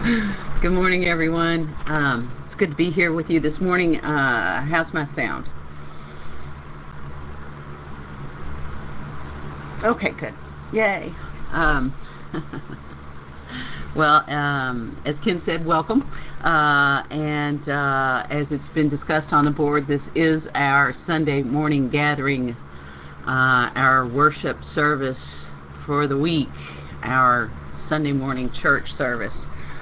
Good morning, everyone. It's good to be here with you this morning. How's my sound? Okay, good. Yay. Um, well, as Ken said, welcome. And as it's been discussed on the board, this is our Sunday morning gathering, our worship service for the week, our Sunday morning church service.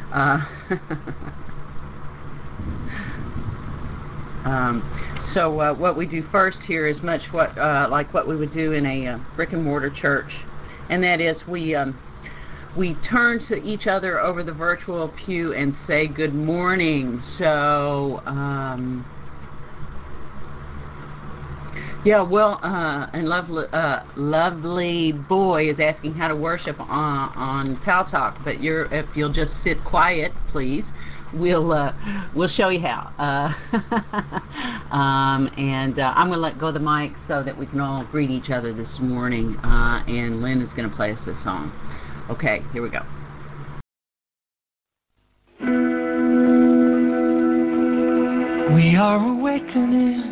So what we do first here is much like what we would do in a brick and mortar church, and that is we turn to each other over the virtual pew and say good morning. So yeah, well, and lovely boy is asking how to worship on Pal Talk, but if you'll just sit quiet, please, we'll show you how. And I'm gonna let go of the mic so that we can all greet each other this morning. And Lynn is gonna play us this song. Okay, here we go. We are awakening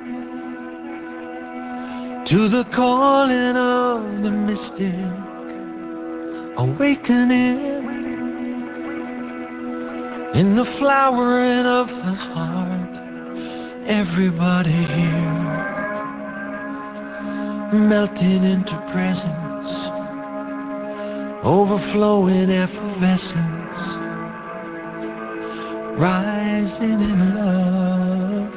to the calling of the mystic, awakening in the flowering of the heart. Everybody here melting into presence, overflowing effervescence, rising in love.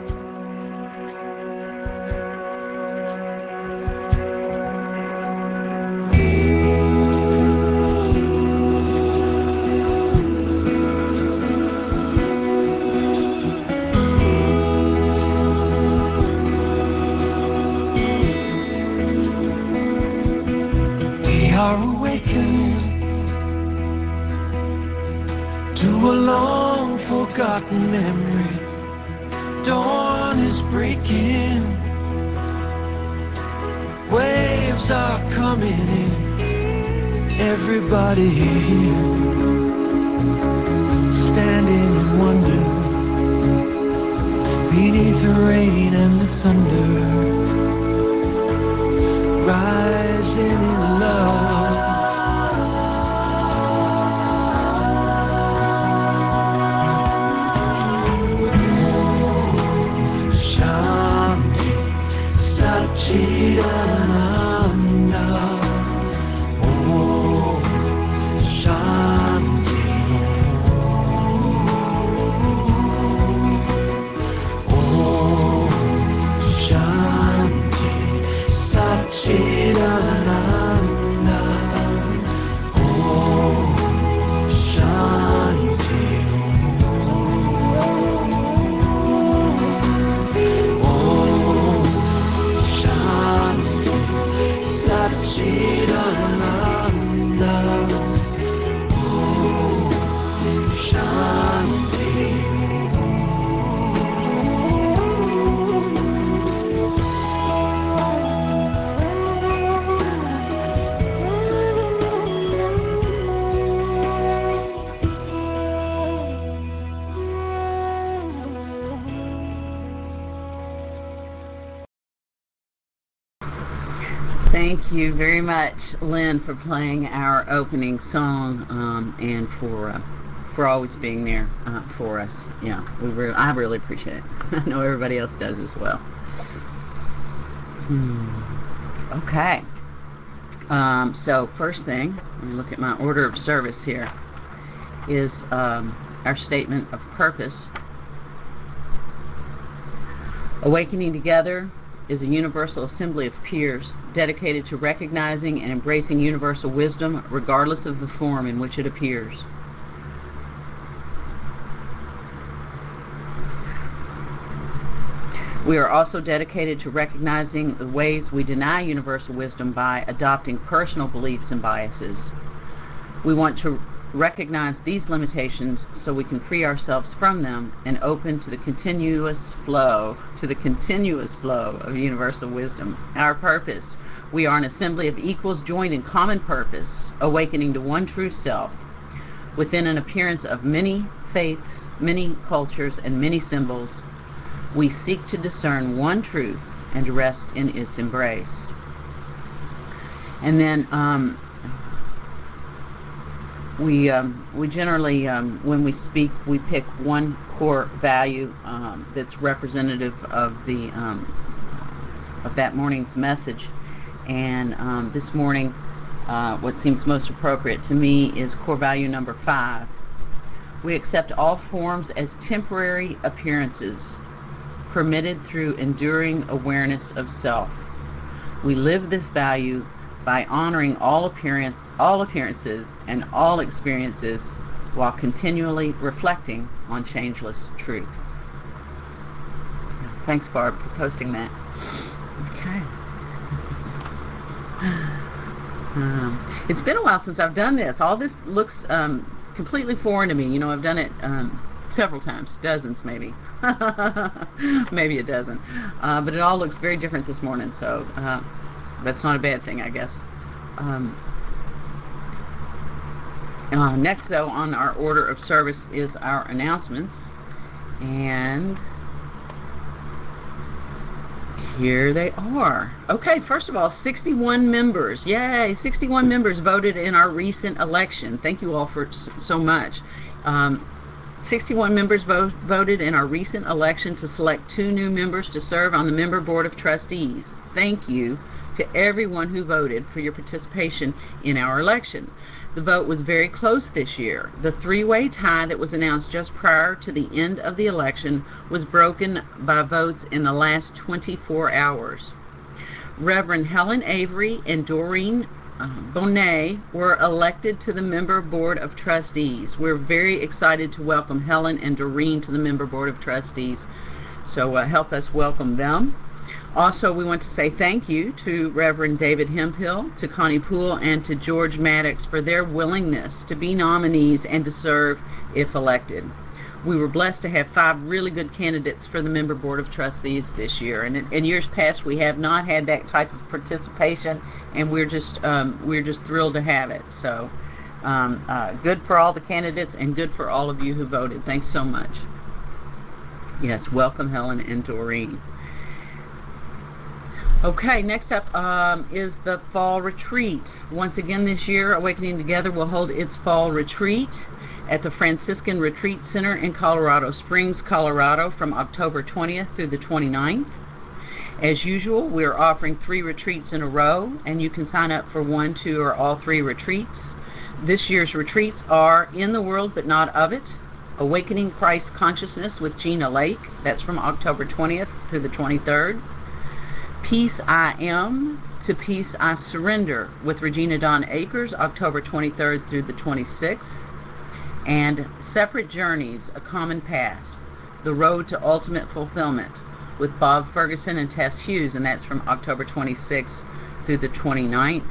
Forgotten memory, dawn is breaking, waves are coming in, everybody here, standing in wonder, beneath the rain and the thunder, rising in love. Chidananda, Om Shanti, Om Shanti, Satchidananda, Om Shanti, Om Shanti, Satchidananda, Om Shanti. Thank you very much, Lynn, for playing our opening song, and for always being there for us. Yeah, I really appreciate it. I know everybody else does as well. Okay. So first thing, let me look at my order of service here, is our statement of purpose. Awakening Together is a universal assembly of peers dedicated to recognizing and embracing universal wisdom regardless of the form in which it appears. We are also dedicated to recognizing the ways we deny universal wisdom by adopting personal beliefs and biases. We want to recognize these limitations so we can free ourselves from them and open to the continuous flow of universal wisdom. Our purpose: we are an assembly of equals joined in common purpose, awakening to one true self. Within an appearance of many faiths, many cultures, and many symbols, we seek to discern one truth and to rest in its embrace. And then we generally, when we speak, we pick one core value that's representative of the of that morning's message. And this morning, what seems most appropriate to me is core value number 5. We accept all forms as temporary appearances, permitted through enduring awareness of self. We live this value by honoring all appearances and all experiences while continually reflecting on changeless truth. Thanks, Barb, for posting that. Okay. It's been a while since I've done this. All this looks completely foreign to me. You know, I've done it several times, dozens maybe. Maybe a dozen. But it all looks very different this morning, so that's not a bad thing, I guess. Next, though, on our order of service is our announcements. And here they are. Okay, first of all, 61 members. Yay! 61 members voted in our recent election. Thank you all for so much. 61 members voted in our recent election to select 2 new members to serve on the member board of trustees. Thank you to everyone who voted for your participation in our election. The vote was very close this year. The 3-way tie that was announced just prior to the end of the election was broken by votes in the last 24 hours. Reverend Helen Avery and Doreen Bonet were elected to the member board of trustees. We're very excited to welcome Helen and Doreen to the member board of trustees. So help us welcome them. Also, we want to say thank you to Reverend David Hemphill, to Connie Poole, and to George Maddox for their willingness to be nominees and to serve if elected. We were blessed to have 5 really good candidates for the member board of trustees this year. And in years past, we have not had that type of participation, and we're just thrilled to have it. So good for all the candidates and good for all of you who voted. Thanks so much. Yes, welcome Helen and Doreen. Okay, next up is the fall retreat. Once again this year, Awakening Together will hold its fall retreat at the Franciscan Retreat Center in Colorado Springs, Colorado from October 20th through the 29th. As usual, we're offering 3 retreats in a row, and you can sign up for 1, 2, or all 3 retreats. This year's retreats are In the World But Not of It, Awakening Christ Consciousness with Gina Lake, that's from October 20th through the 23rd. Peace I Am to Peace I Surrender with Regina Dawn Akers, October 23rd through the 26th. And Separate Journeys, A Common Path, The Road to Ultimate Fulfillment with Bob Ferguson and Tess Hughes, and that's from October 26th through the 29th.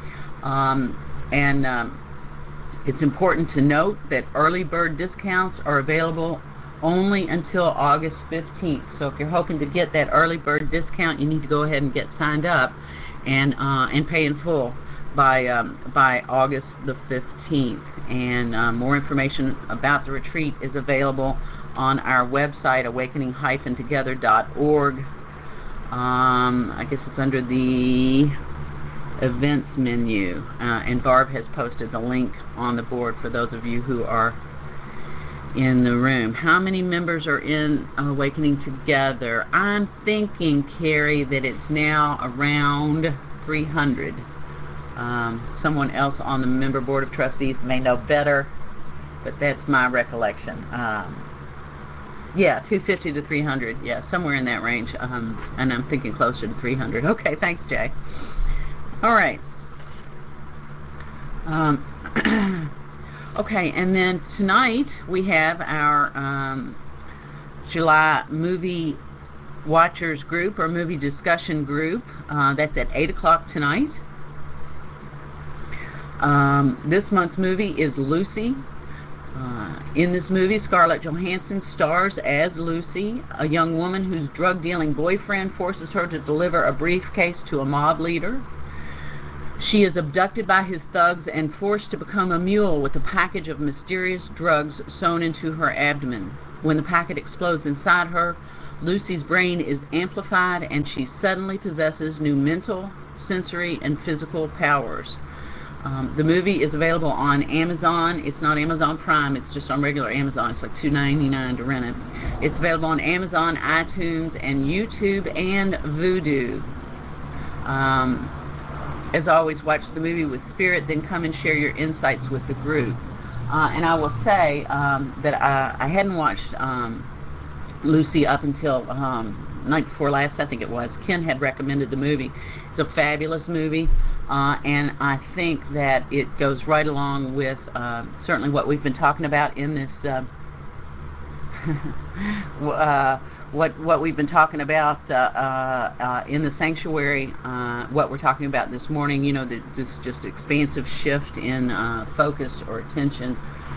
It's important to note that early bird discounts are available only until August 15th. So if you're hoping to get that early bird discount, you need to go ahead and get signed up and pay in full by August the 15th. And more information about the retreat is available on our website, awakening-together.org. I guess it's under the events menu, and Barb has posted the link on the board for those of you who are in the room. How many members are in Awakening Together? I'm thinking, Carrie, that it's now around 300. Someone else on the member board of trustees may know better, but that's my recollection. Yeah, 250 to 300. Yeah, somewhere in that range. And I'm thinking closer to 300. Okay, thanks, Jay. All right. Okay, and then tonight we have our July movie watchers group or movie discussion group. That's at 8 o'clock tonight. This month's movie is Lucy. In this movie, Scarlett Johansson stars as Lucy, a young woman whose drug-dealing boyfriend forces her to deliver a briefcase to a mob leader. She is abducted by his thugs and forced to become a mule with a package of mysterious drugs sewn into her abdomen. When the packet explodes inside her, Lucy's brain is amplified and she suddenly possesses new mental, sensory, and physical powers. The movie is available on Amazon. It's not Amazon Prime, it's just on regular Amazon. It's like $2.99 to rent it. It's available on Amazon, iTunes, and YouTube, and Vudu. As always, watch the movie with spirit, then come and share your insights with the group. And I will say that I hadn't watched Lucy up until night before last, I think it was. Ken had recommended the movie. It's a fabulous movie, and I think that it goes right along with certainly what we've been talking about in this what we've been talking about in the sanctuary, what we're talking about this morning, you know, this just expansive shift in focus or attention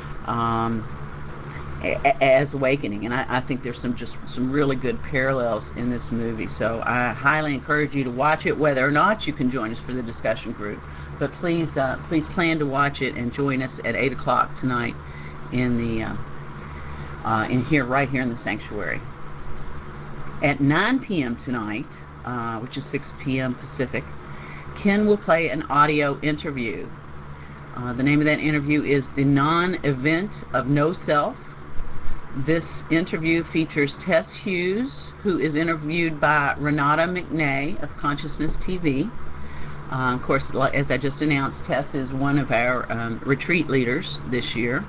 as awakening. And I think there's some really good parallels in this movie. So I highly encourage you to watch it, whether or not you can join us for the discussion group. But please plan to watch it and join us at 8 o'clock tonight in the right here in the sanctuary. At 9 p.m. tonight, which is 6 p.m. Pacific, Ken will play an audio interview. The name of that interview is The Non-Event of No Self. This interview features Tess Hughes, who is interviewed by Renata McNay of Consciousness TV. Of course, as I just announced, Tess is one of our retreat leaders this year.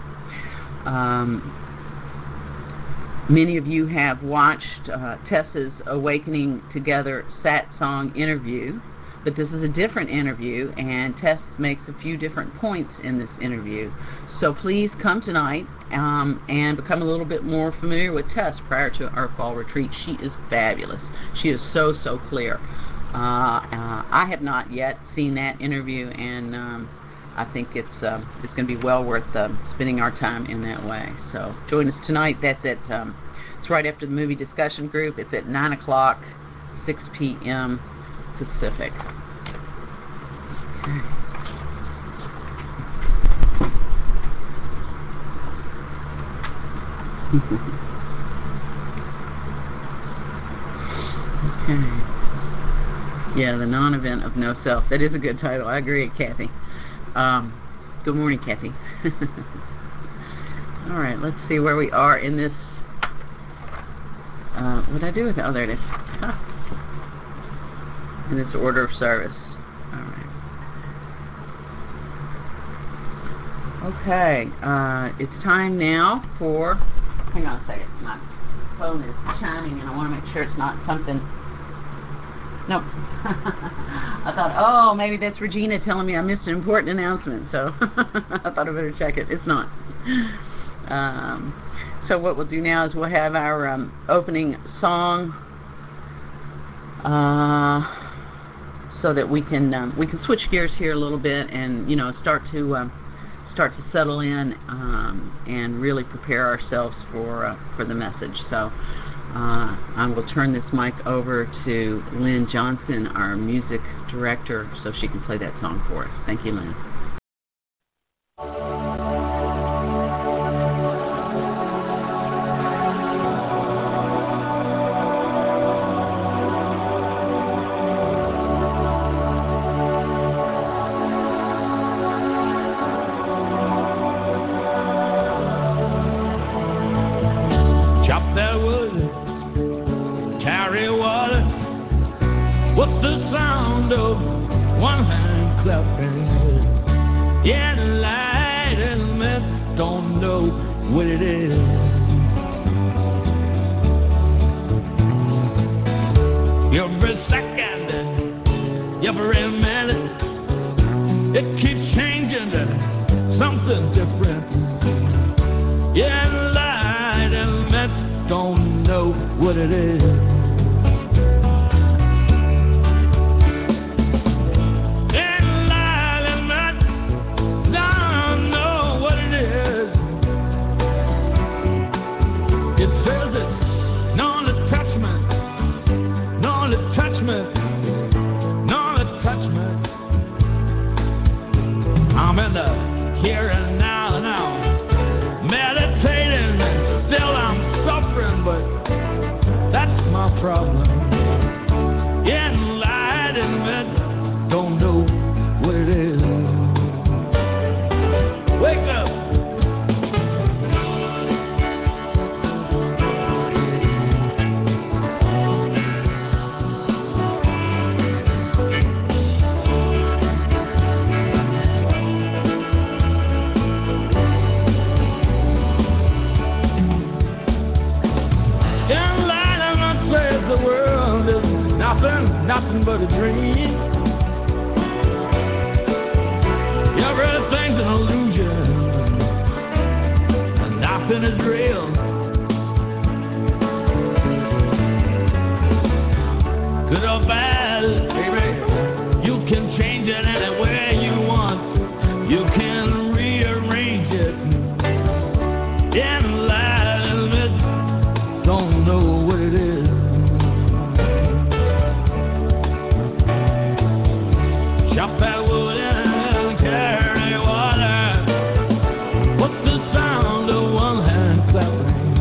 Many of you have watched Tessa's Awakening Together Satsang interview, but this is a different interview, and Tess makes a few different points in this interview. So please come tonight and become a little bit more familiar with Tess prior to our fall retreat. She is fabulous. She is so clear. I have not yet seen that interview, and I think it's going to be well worth spending our time in that way. So join us tonight. That's at it's right after the movie discussion group. It's at 9 o'clock, 6 p.m. Pacific. Okay. Okay. Yeah, the non-event of no self. That is a good title. I agree, Kathy. Good morning, Kathy. All right, let's see where we are in this. What did I do with it? Oh, there it is. Huh. In this order of service. All right. Okay, it's time now for. Hang on a second. My phone is chiming, and I want to make sure it's not something. Nope. I thought, oh, maybe that's Regina telling me I missed an important announcement, so I thought I better check it. It's not. So what we'll do now is we'll have our opening song, so that we can switch gears here a little bit and start to settle in and really prepare ourselves for the message. So. I will turn this mic over to Lynn Johnson, our music director, so she can play that song for us. Thank you, Lynn. Chop that wood, carry water. What's the sound of one hand clapping? Yeah, the light and men don't know what it is. Every second, every minute, it keeps changing to something different. Yeah, the light and men don't know what it is. here and now, meditating, and still I'm suffering, but that's my problem. Enlightenment, don't know what it is. Wake up! Nothing but a dream. Everything's an illusion, and nothing is real. Good or bad, baby, you can change it any way you want. You can rearrange it. Enlightenment, don't know what it is. Chop that wood and carry water. What's the sound of one hand clapping?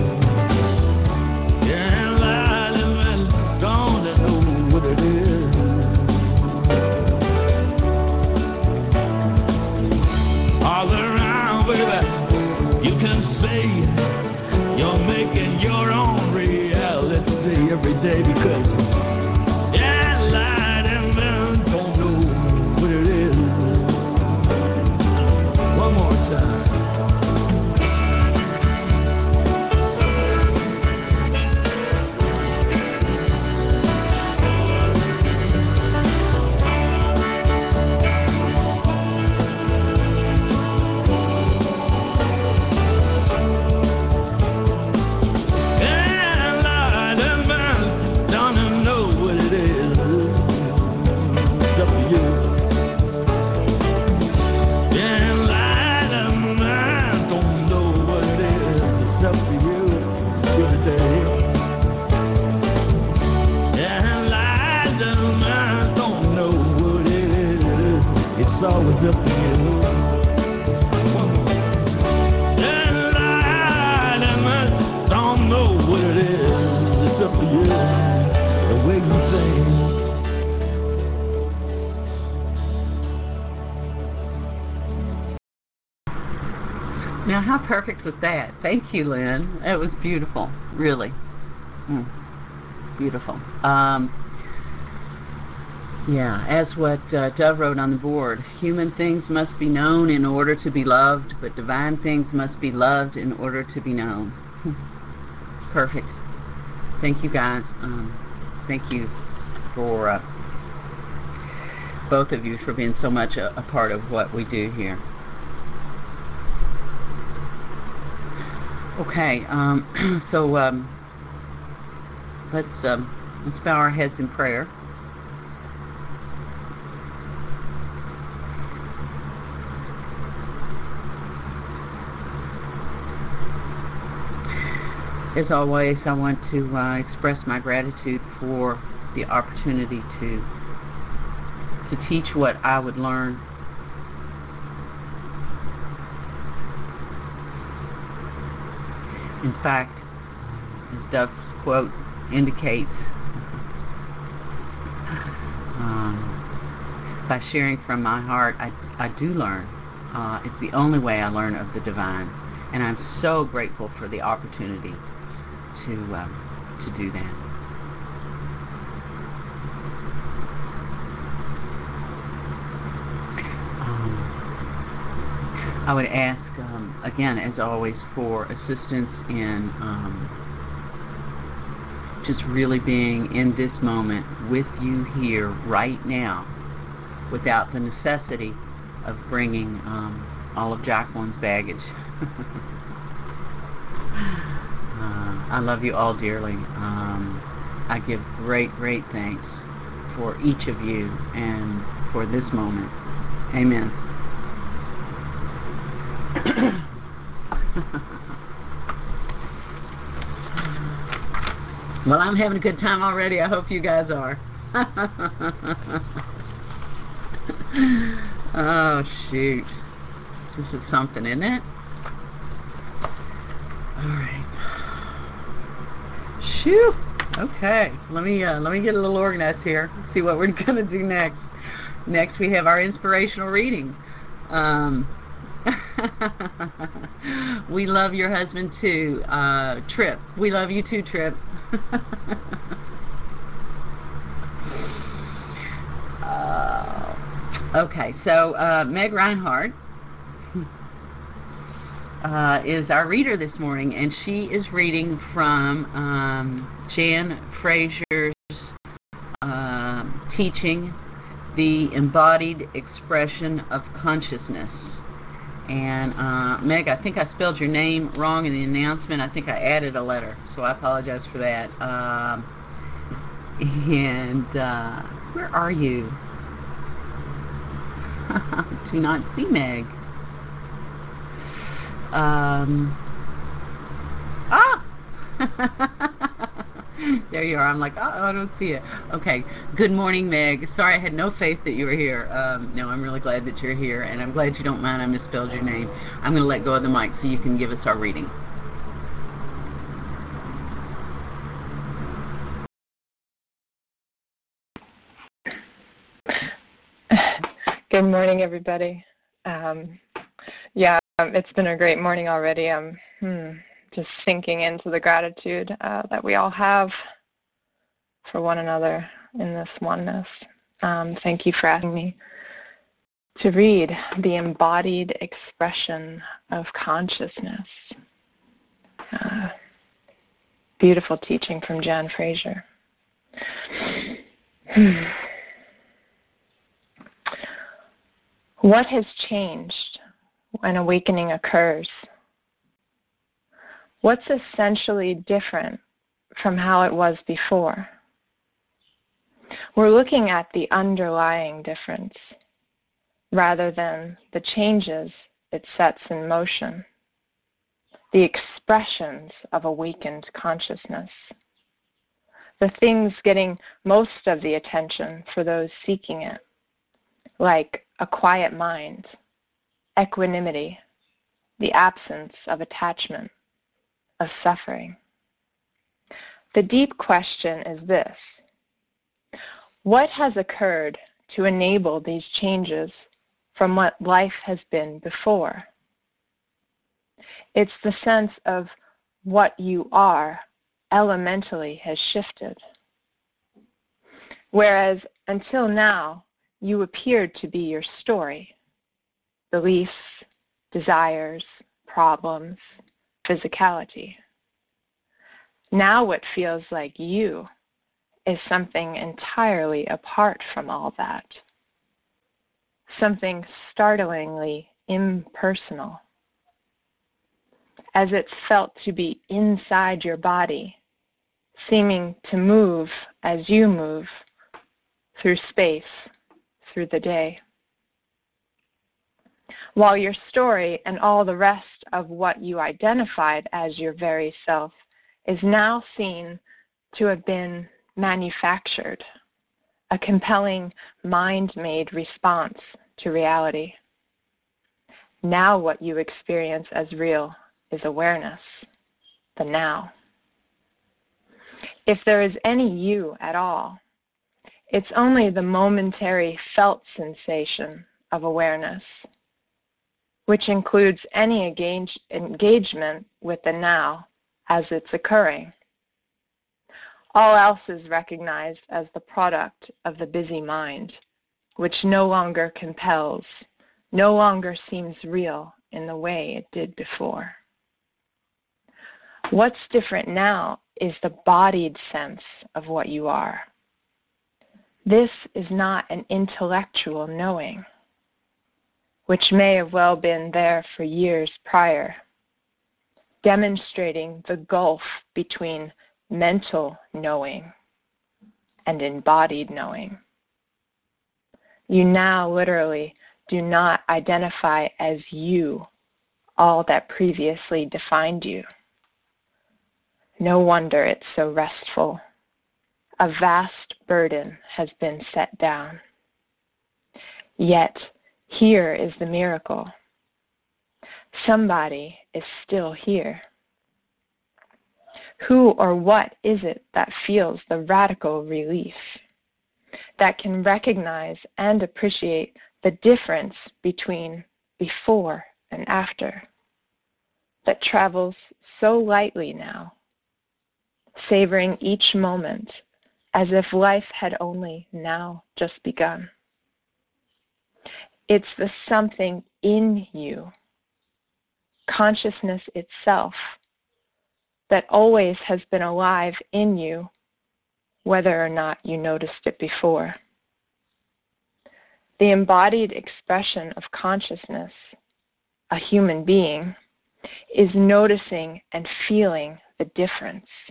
Enlightenment, don't know what it is. All around, baby, you can see you're making your own reality every day, because enlightenment don't know what it is. One more time. Enlightenment don't know what it is. It's up to you. Enlightenment don't know what it is. It's up to you. Good day. Enlightenment don't know what it is. It's always up to you. One more. Enlightenment don't know what it is. It's up to you. The way you sing. Now, how perfect was that? Thank you, Lynn. That was beautiful, really. Beautiful. Yeah, as what Dove wrote on the board, human things must be known in order to be loved, but divine things must be loved in order to be known. Perfect. Thank you, guys. Thank you for both of you for being so much a part of what we do here. Okay, so let's bow our heads in prayer. As always, I want to express my gratitude for the opportunity to teach what I would learn. In fact, as Dove's quote indicates, by sharing from my heart, I do learn. It's the only way I learn of the divine, and I'm so grateful for the opportunity to do that. I would ask, again, as always, for assistance in just really being in this moment with you here right now, without the necessity of bringing all of Jacqueline's baggage. I love you all dearly. I give great thanks for each of you and for this moment. Amen. Well, I'm having a good time already. I hope you guys are. Oh, shoot. This is something, isn't it? All right. Shoo. Okay. Let me get a little organized here. Let's see what we're gonna do next. Next, we have our inspirational reading. We love your husband too, Trip. We love you too, Trip. Okay, so Meg Reinhardt is our reader this morning, and she is reading from Jan Fraser's teaching, The Embodied Expression of Consciousness. And Meg, I think I spelled your name wrong in the announcement. I think I added a letter, so I apologize for that. Where are you? Do not see Meg. There you are. I'm like, oh, I don't see it. Okay. Good morning, Meg. Sorry, I had no faith that you were here. No, I'm really glad that you're here, and I'm glad you don't mind I misspelled your name. I'm going to let go of the mic so you can give us our reading. Good morning, everybody. It's been a great morning already. I'm just sinking into the gratitude that we all have for one another in this oneness. Thank you for asking me to read The Embodied Expression of Consciousness. Beautiful teaching from Jan Fraser. What has changed when awakening occurs? What's essentially different from how it was before? We're looking at the underlying difference rather than the changes it sets in motion, the expressions of awakened consciousness, the things getting most of the attention for those seeking it, like a quiet mind, equanimity, the absence of attachment, of suffering. The deep question is this: what has occurred to enable these changes from what life has been before? It's the sense of what you are elementally has shifted. Whereas until now, you appeared to be your story, beliefs, desires, problems, physicality. Now what feels like you is something entirely apart from all that, something startlingly impersonal, as it's felt to be inside your body, seeming to move as you move through space, through the day. While your story and all the rest of what you identified as your very self is now seen to have been manufactured, a compelling mind-made response to reality. Now what you experience as real is awareness, the now. If there is any you at all, it's only the momentary felt sensation of awareness, which includes any engagement with the now as it's occurring. All else is recognized as the product of the busy mind, which no longer compels, no longer seems real in the way it did before. What's different now is the bodied sense of what you are. This is not an intellectual knowing, which may have well been there for years prior, demonstrating the gulf between mental knowing and embodied knowing. You now literally do not identify as you all that previously defined you. No wonder it's so restful. A vast burden has been set down. Yet, here is the miracle. somebody is still here. Who or what is it that feels the radical relief, that can recognize and appreciate the difference between before and after, that travels so lightly now, savoring each moment as if life had only now just begun? It's the something in you, consciousness itself, that always has been alive in you, whether or not you noticed it before. The embodied expression of consciousness, a human being, is noticing and feeling the difference.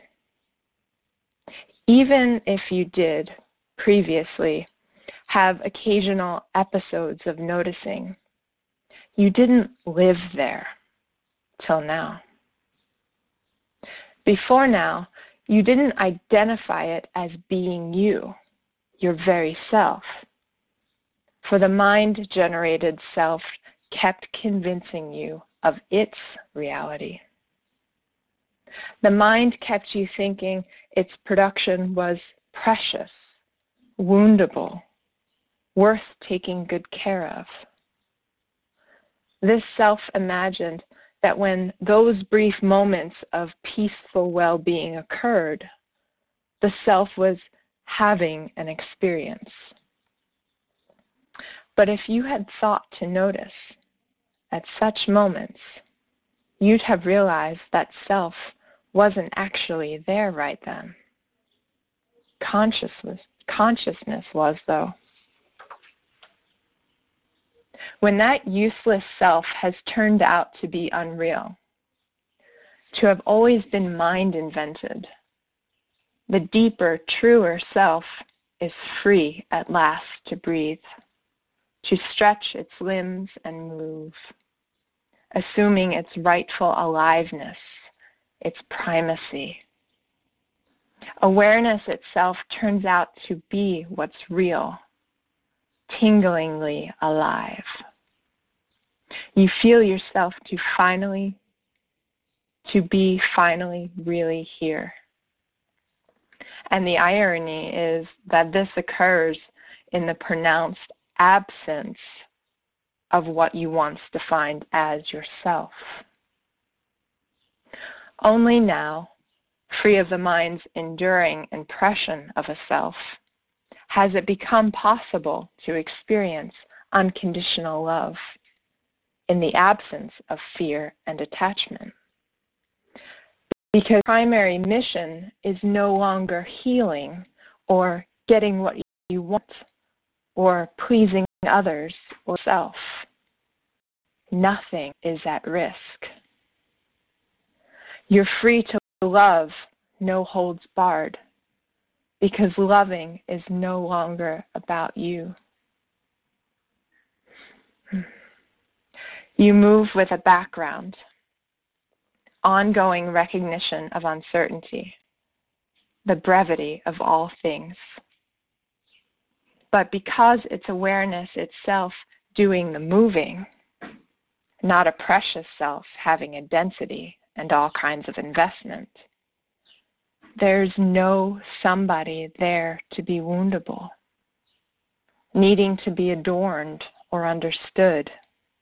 Even if you did previously have occasional episodes of noticing, you didn't live there till now. Before now, you didn't identify it as being you, your very self, for the mind-generated self kept convincing you of its reality. The mind kept you thinking its production was precious, woundable, worth taking good care of. This self imagined that when those brief moments of peaceful well-being occurred, the self was having an experience. But if you had thought to notice, at such moments, you'd have realized that self wasn't actually there right then. Consciousness was, though. When that useless self has turned out to be unreal, to have always been mind-invented, the deeper, truer self is free at last to breathe, to stretch its limbs and move, assuming its rightful aliveness, its primacy. Awareness itself turns out to be what's real, tinglingly alive. You feel yourself to be finally really here. And the irony is that this occurs in the pronounced absence of what you once defined as yourself. Only now, free of the mind's enduring impression of a self, has it become possible to experience unconditional love in the absence of fear and attachment. Because primary mission is no longer healing or getting what you want or pleasing others or self. Nothing is at risk. You're free to love, no holds barred, because loving is no longer about you. You move with a background, ongoing recognition of uncertainty, the brevity of all things. But because it's awareness itself doing the moving, not a precious self having a density and all kinds of investment, there's no somebody there to be woundable, needing to be adorned or understood.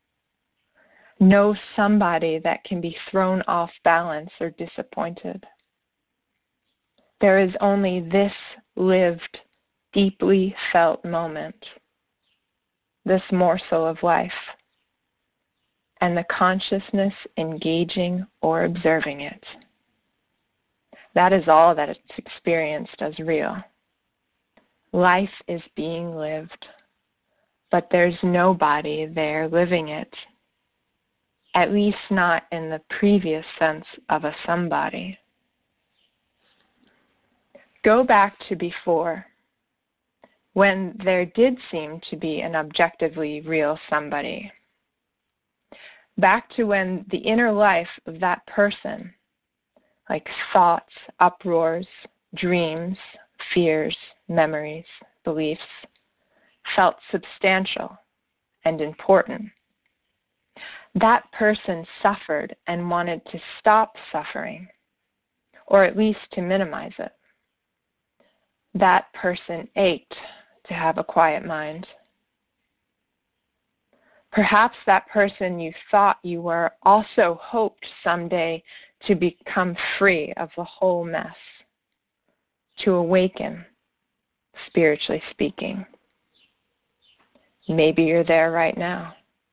No somebody that can be thrown off balance or disappointed. There is only this lived, deeply felt moment, this morsel of life, and the consciousness engaging or observing it. That is all that it's experienced as real. Life is being lived, but there's nobody there living it, at least not in the previous sense of a somebody. Go back to before, when there did seem to be an objectively real somebody. Back to when the inner life of that person, like thoughts, uproars, dreams, fears, memories, beliefs, felt substantial and important. That person suffered and wanted to stop suffering, or at least to minimize it. That person ached to have a quiet mind. Perhaps that person you thought you were also hoped someday to become free of the whole mess, to awaken, spiritually speaking. Maybe you're there right now.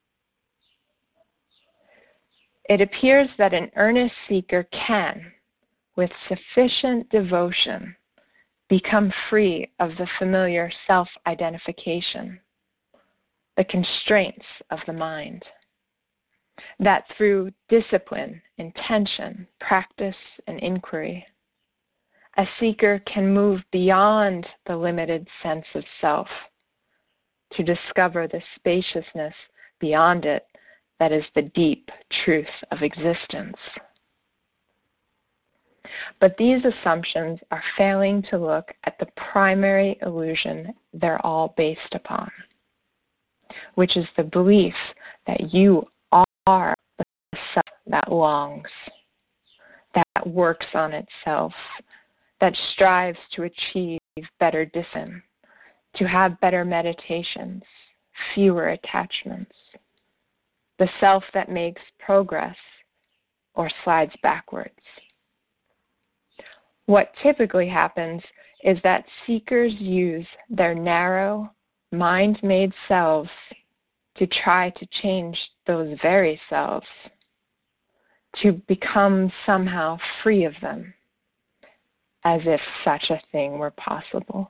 It appears that an earnest seeker can, with sufficient devotion, become free of the familiar self-identification, the constraints of the mind. That through discipline, intention, practice, and inquiry, a seeker can move beyond the limited sense of self to discover the spaciousness beyond it that is the deep truth of existence. But these assumptions are failing to look at the primary illusion they're all based upon, which is the belief that you are the self that longs, that works on itself, that strives to achieve better discipline, to have better meditations, fewer attachments, the self that makes progress or slides backwards. What typically happens is that seekers use their narrow, mind-made selves to try to change those very selves, to become somehow free of them, as if such a thing were possible.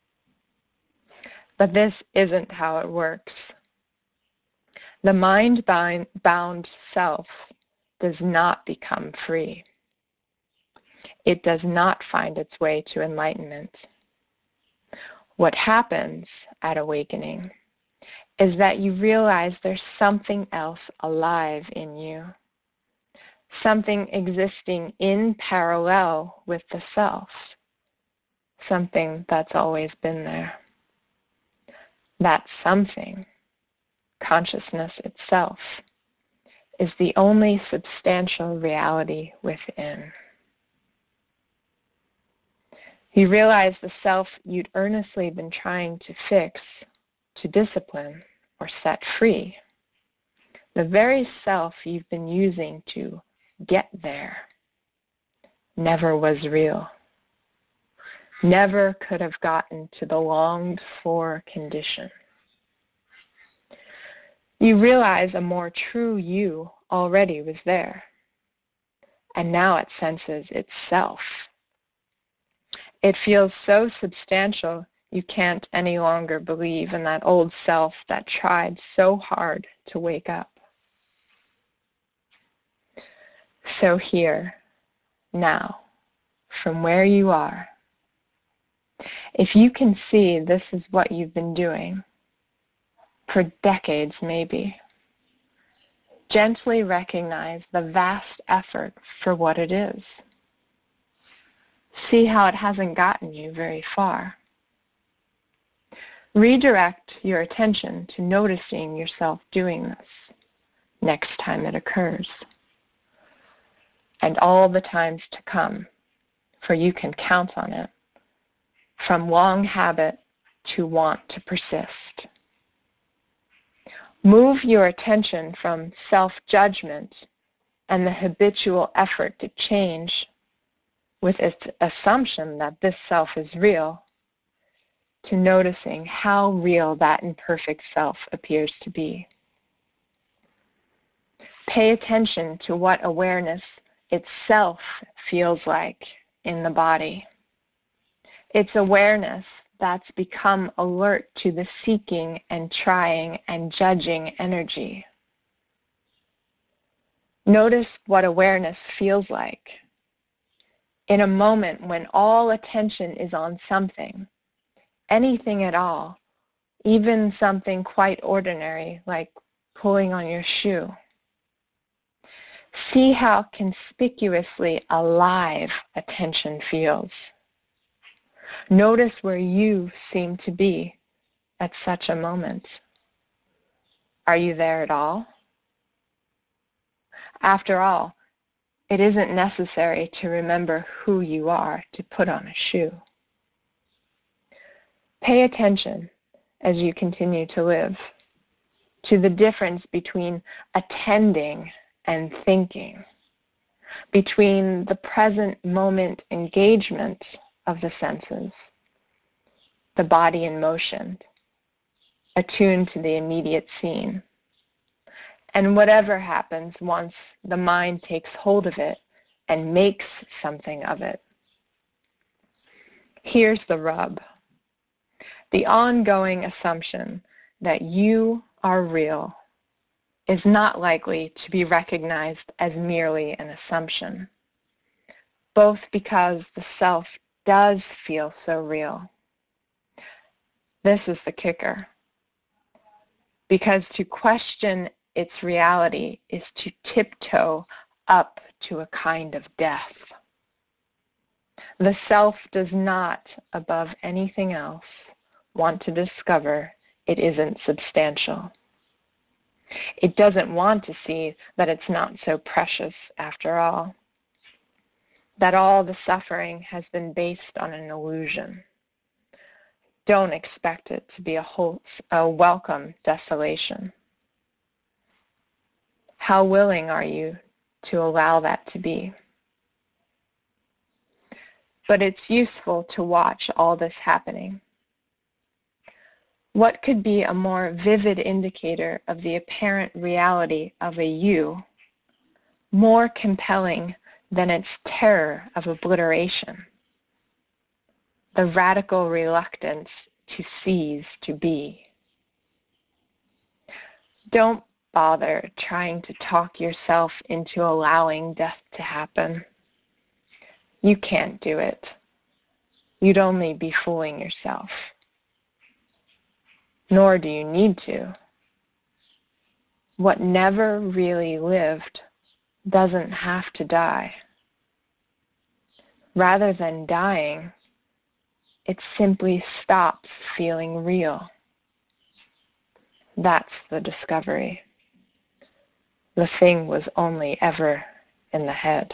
But this isn't how it works. The mind-bound self does not become free. It does not find its way to enlightenment. What happens at awakening is that you realize there's something else alive in you, something existing in parallel with the self, something that's always been there. That something, consciousness itself, is the only substantial reality within. You realize the self you'd earnestly been trying to fix, to discipline, or set free, the very self you've been using to get there, never was real, never could have gotten to the longed-for condition. You realize a more true you already was there, and now it senses itself. It feels so substantial you can't any longer believe in that old self that tried so hard to wake up. So here, now, from where you are, if you can see this is what you've been doing, for decades maybe, gently recognize the vast effort for what it is. See how it hasn't gotten you very far. Redirect your attention to noticing yourself doing this next time it occurs, and all the times to come, for you can count on it, from long habit to want to persist. Move your attention from self-judgment and the habitual effort to change with its assumption that this self is real, to noticing how real that imperfect self appears to be. Pay attention to what awareness itself feels like in the body. It's awareness that's become alert to the seeking and trying and judging energy. Notice what awareness feels like. In a moment when all attention is on something, anything at all, even something quite ordinary like pulling on your shoe. See how conspicuously alive attention feels. Notice where you seem to be at such a moment. Are you there at all? After all, it isn't necessary to remember who you are to put on a shoe. Pay attention, as you continue to live, to the difference between attending and thinking, between the present moment engagement of the senses, the body in motion, attuned to the immediate scene, and whatever happens once the mind takes hold of it and makes something of it. Here's the rub. The ongoing assumption that you are real is not likely to be recognized as merely an assumption, both because the self does feel so real. This is the kicker, because to question its reality is to tiptoe up to a kind of death. The self does not, above anything else, want to discover it isn't substantial. It doesn't want to see that it's not so precious after all, that all the suffering has been based on an illusion. Don't expect it to be a welcome desolation. How willing are you to allow that to be? But it's useful to watch all this happening. What could be a more vivid indicator of the apparent reality of a you, more compelling than its terror of obliteration? The radical reluctance to cease to be. Don't bother trying to talk yourself into allowing death to happen. You can't do it. You'd only be fooling yourself. Nor do you need to. What never really lived doesn't have to die. Rather than dying, it simply stops feeling real. That's the discovery. The thing was only ever in the head.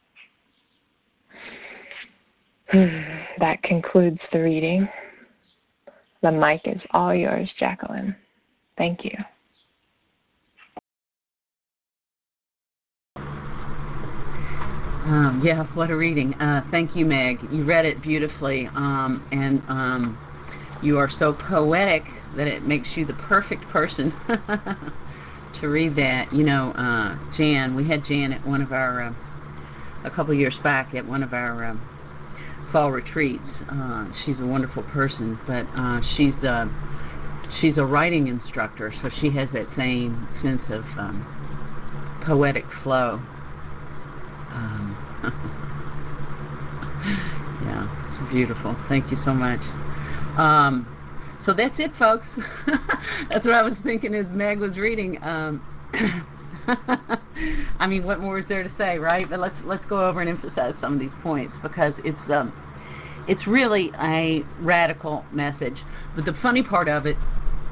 That concludes the reading. The mic is all yours, Jacqueline. Thank you. Yeah, what a reading. Thank you, Meg. You read it beautifully, and you are so poetic that it makes you the perfect person to read that. You know, Jan, we had Jan at one of our, a couple years back at one of our fall retreats. She's a wonderful person, but she's a writing instructor, so she has that same sense of poetic flow. Yeah, it's beautiful. Thank you so much. So that's it, folks. That's what I was thinking as Meg was reading. I mean, what more is there to say, right? But let's go over and emphasize some of these points, because it's really a radical message. But the funny part of it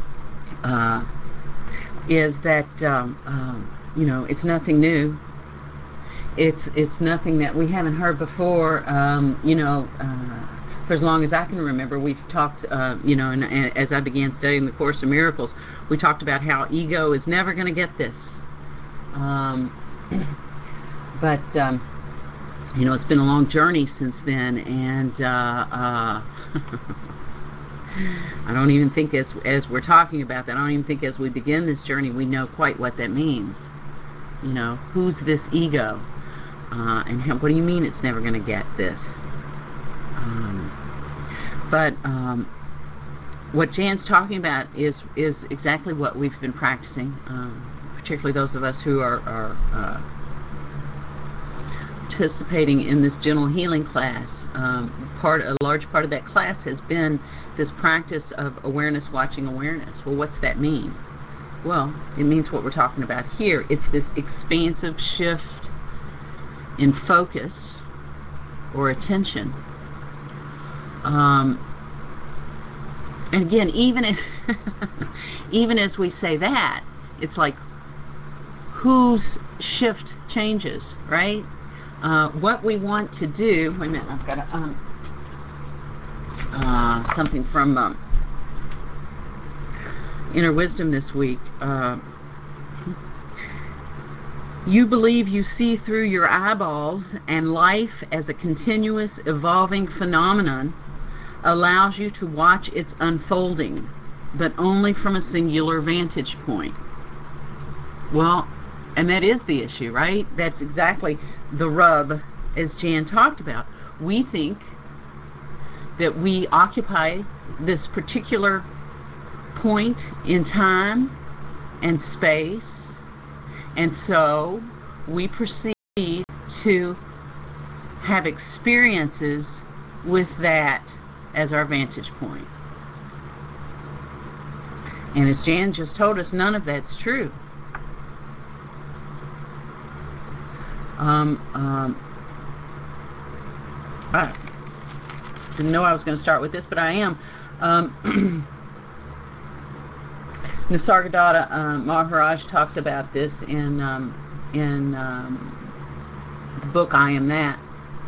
is that you know, it's nothing new. It's nothing that we haven't heard before. You know, for as long as I can remember, we've talked, you know, and as I began studying the Course in Miracles, we talked about how ego is never going to get this. But you know, it's been a long journey since then, and I don't even think as we're talking about that, I don't even think as we begin this journey we know quite what that means. You know, who's this ego? And what do you mean it's never going to get this? But what Jan's talking about is exactly what we've been practicing, particularly those of us who are participating in this gentle healing class. A large part of that class has been this practice of awareness watching awareness. Well, what's that mean? Well, it means what we're talking about here. It's this expansive shift in focus or attention. And again, even as we say that, it's like, whose shift changes, right? What we want to do, wait a minute, I've got something from Inner Wisdom this week. You believe you see through your eyeballs, and life as a continuous evolving phenomenon allows you to watch its unfolding, but only from a singular vantage point. Well, and that is the issue, right? That's exactly the rub, as Jan talked about. We think that we occupy this particular point in time and space, and so we proceed to have experiences with that as our vantage point. And as Jan just told us, none of that's true. I didn't know I was going to start with this, but I am. Nisargadatta Maharaj talks about this in the book I Am That.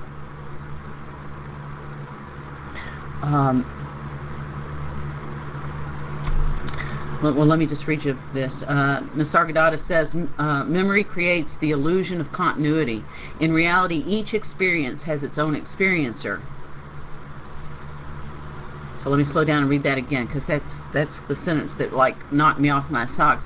Well, let me just read you this. Nisargadatta says, memory creates the illusion of continuity. In reality, each experience has its own experiencer. So let me slow down and read that again, because that's the sentence that like knocked me off my socks.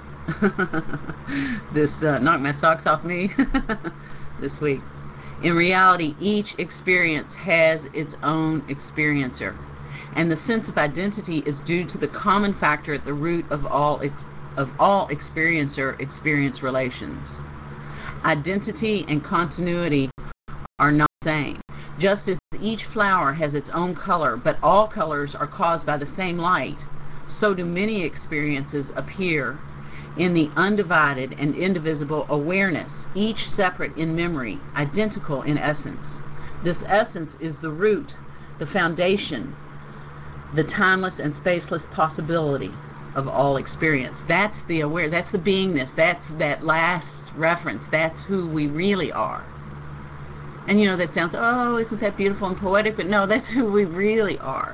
This knocked my socks off me this week. In reality, each experience has its own experiencer, and the sense of identity is due to the common factor at the root of all experiencer-experience relations. Identity and continuity are not the same. Just as each flower has its own color, but all colors are caused by the same light, so do many experiences appear in the undivided and indivisible awareness, each separate in memory, identical in essence. This essence is the root, the foundation, the timeless and spaceless possibility of all experience. That's the that's the beingness, that's that last reference, that's who we really are. And you know, that sounds, oh, isn't that beautiful and poetic? But no, that's who we really are.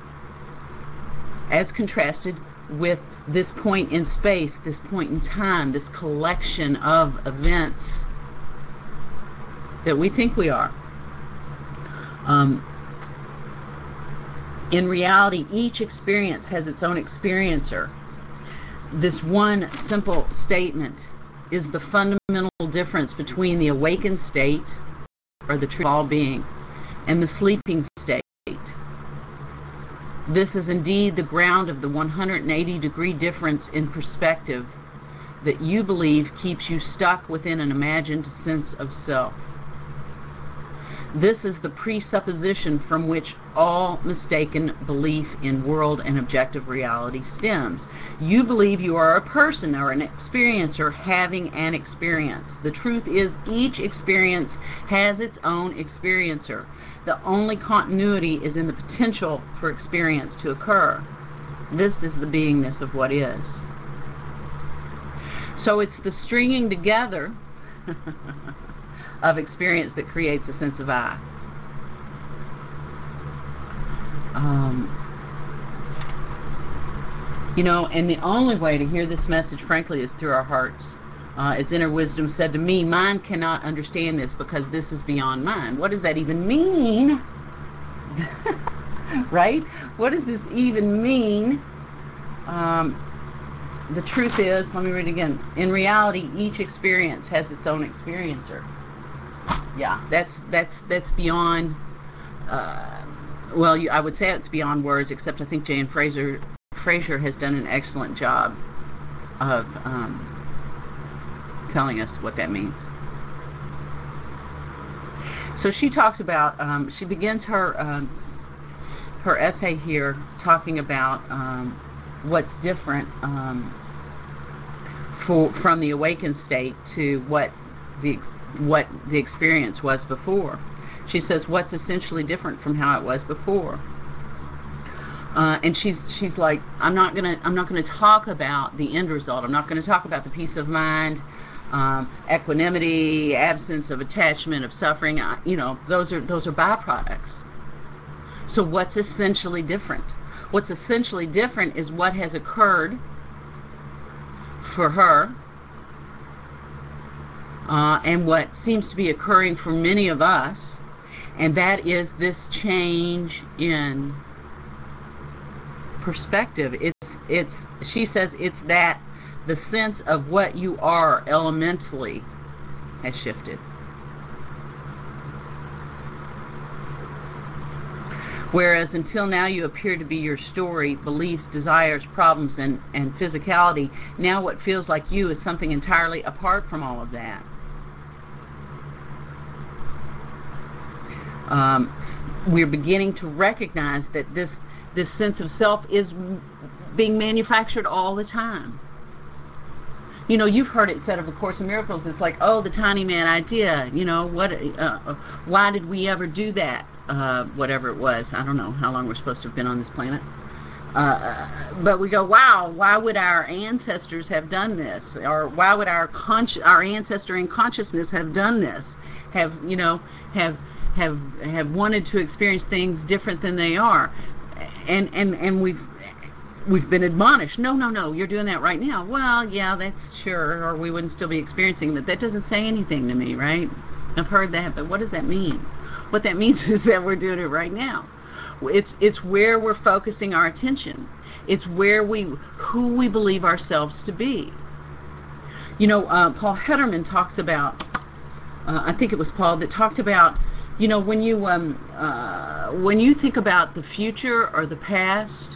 As contrasted with this point in space, this point in time, this collection of events that we think we are. In reality, each experience has its own experiencer. This one simple statement is the fundamental difference between the awakened state, or the true all being, and the sleeping state. This is indeed the ground of the 180-degree difference in perspective that you believe keeps you stuck within an imagined sense of self. This is the presupposition from which all mistaken belief in world and objective reality stems. You believe you are a person or an experiencer having an experience. The truth is, each experience has its own experiencer. The only continuity is in the potential for experience to occur. This is the beingness of what is. So it's the stringing together of experience that creates a sense of I. You know, and the only way to hear this message, frankly, is through our hearts. As Inner Wisdom said to me, mind cannot understand this because this is beyond mind. What does that even mean? Right? What does this even mean? The truth is, let me read it again. In reality, each experience has its own experiencer. Yeah, that's beyond. Well, I would say it's beyond words, except I think Jan Fraser has done an excellent job of telling us what that means. So she talks about. She begins her essay here talking about what's different from the awakened state to what the experience was before. She says, what's essentially different from how it was before? And she's like, I'm not gonna talk about the end result. I'm not gonna talk about the peace of mind equanimity, absence of attachment, of suffering, those are byproducts. So what's essentially different? What's essentially different is what has occurred for her, and what seems to be occurring for many of us, and that is this change in perspective. She says it's that the sense of what you are elementally has shifted. Whereas until now you appear to be your story, beliefs, desires, problems, and physicality, now what feels like you is something entirely apart from all of that. We're beginning to recognize that this sense of self is being manufactured all the time. You've heard it said of A Course in Miracles, it's like, oh, the tiny man idea, why did we ever do that? Whatever it was, I don't know how long we're supposed to have been on this planet. But we go, wow, why would our ancestors have done this? Or why would our ancestor in consciousness have done this? Have wanted to experience things different than they are. And we've been admonished, no, you're doing that right now. Well, yeah, that's sure, or we wouldn't still be experiencing it. That doesn't say anything to me, right? I've heard that, but what does that mean? What that means is that we're doing it right now. It's where we're focusing our attention. It's who we believe ourselves to be. Paul Hederman talks about, I think it was Paul that talked about, when you think about the future or the past,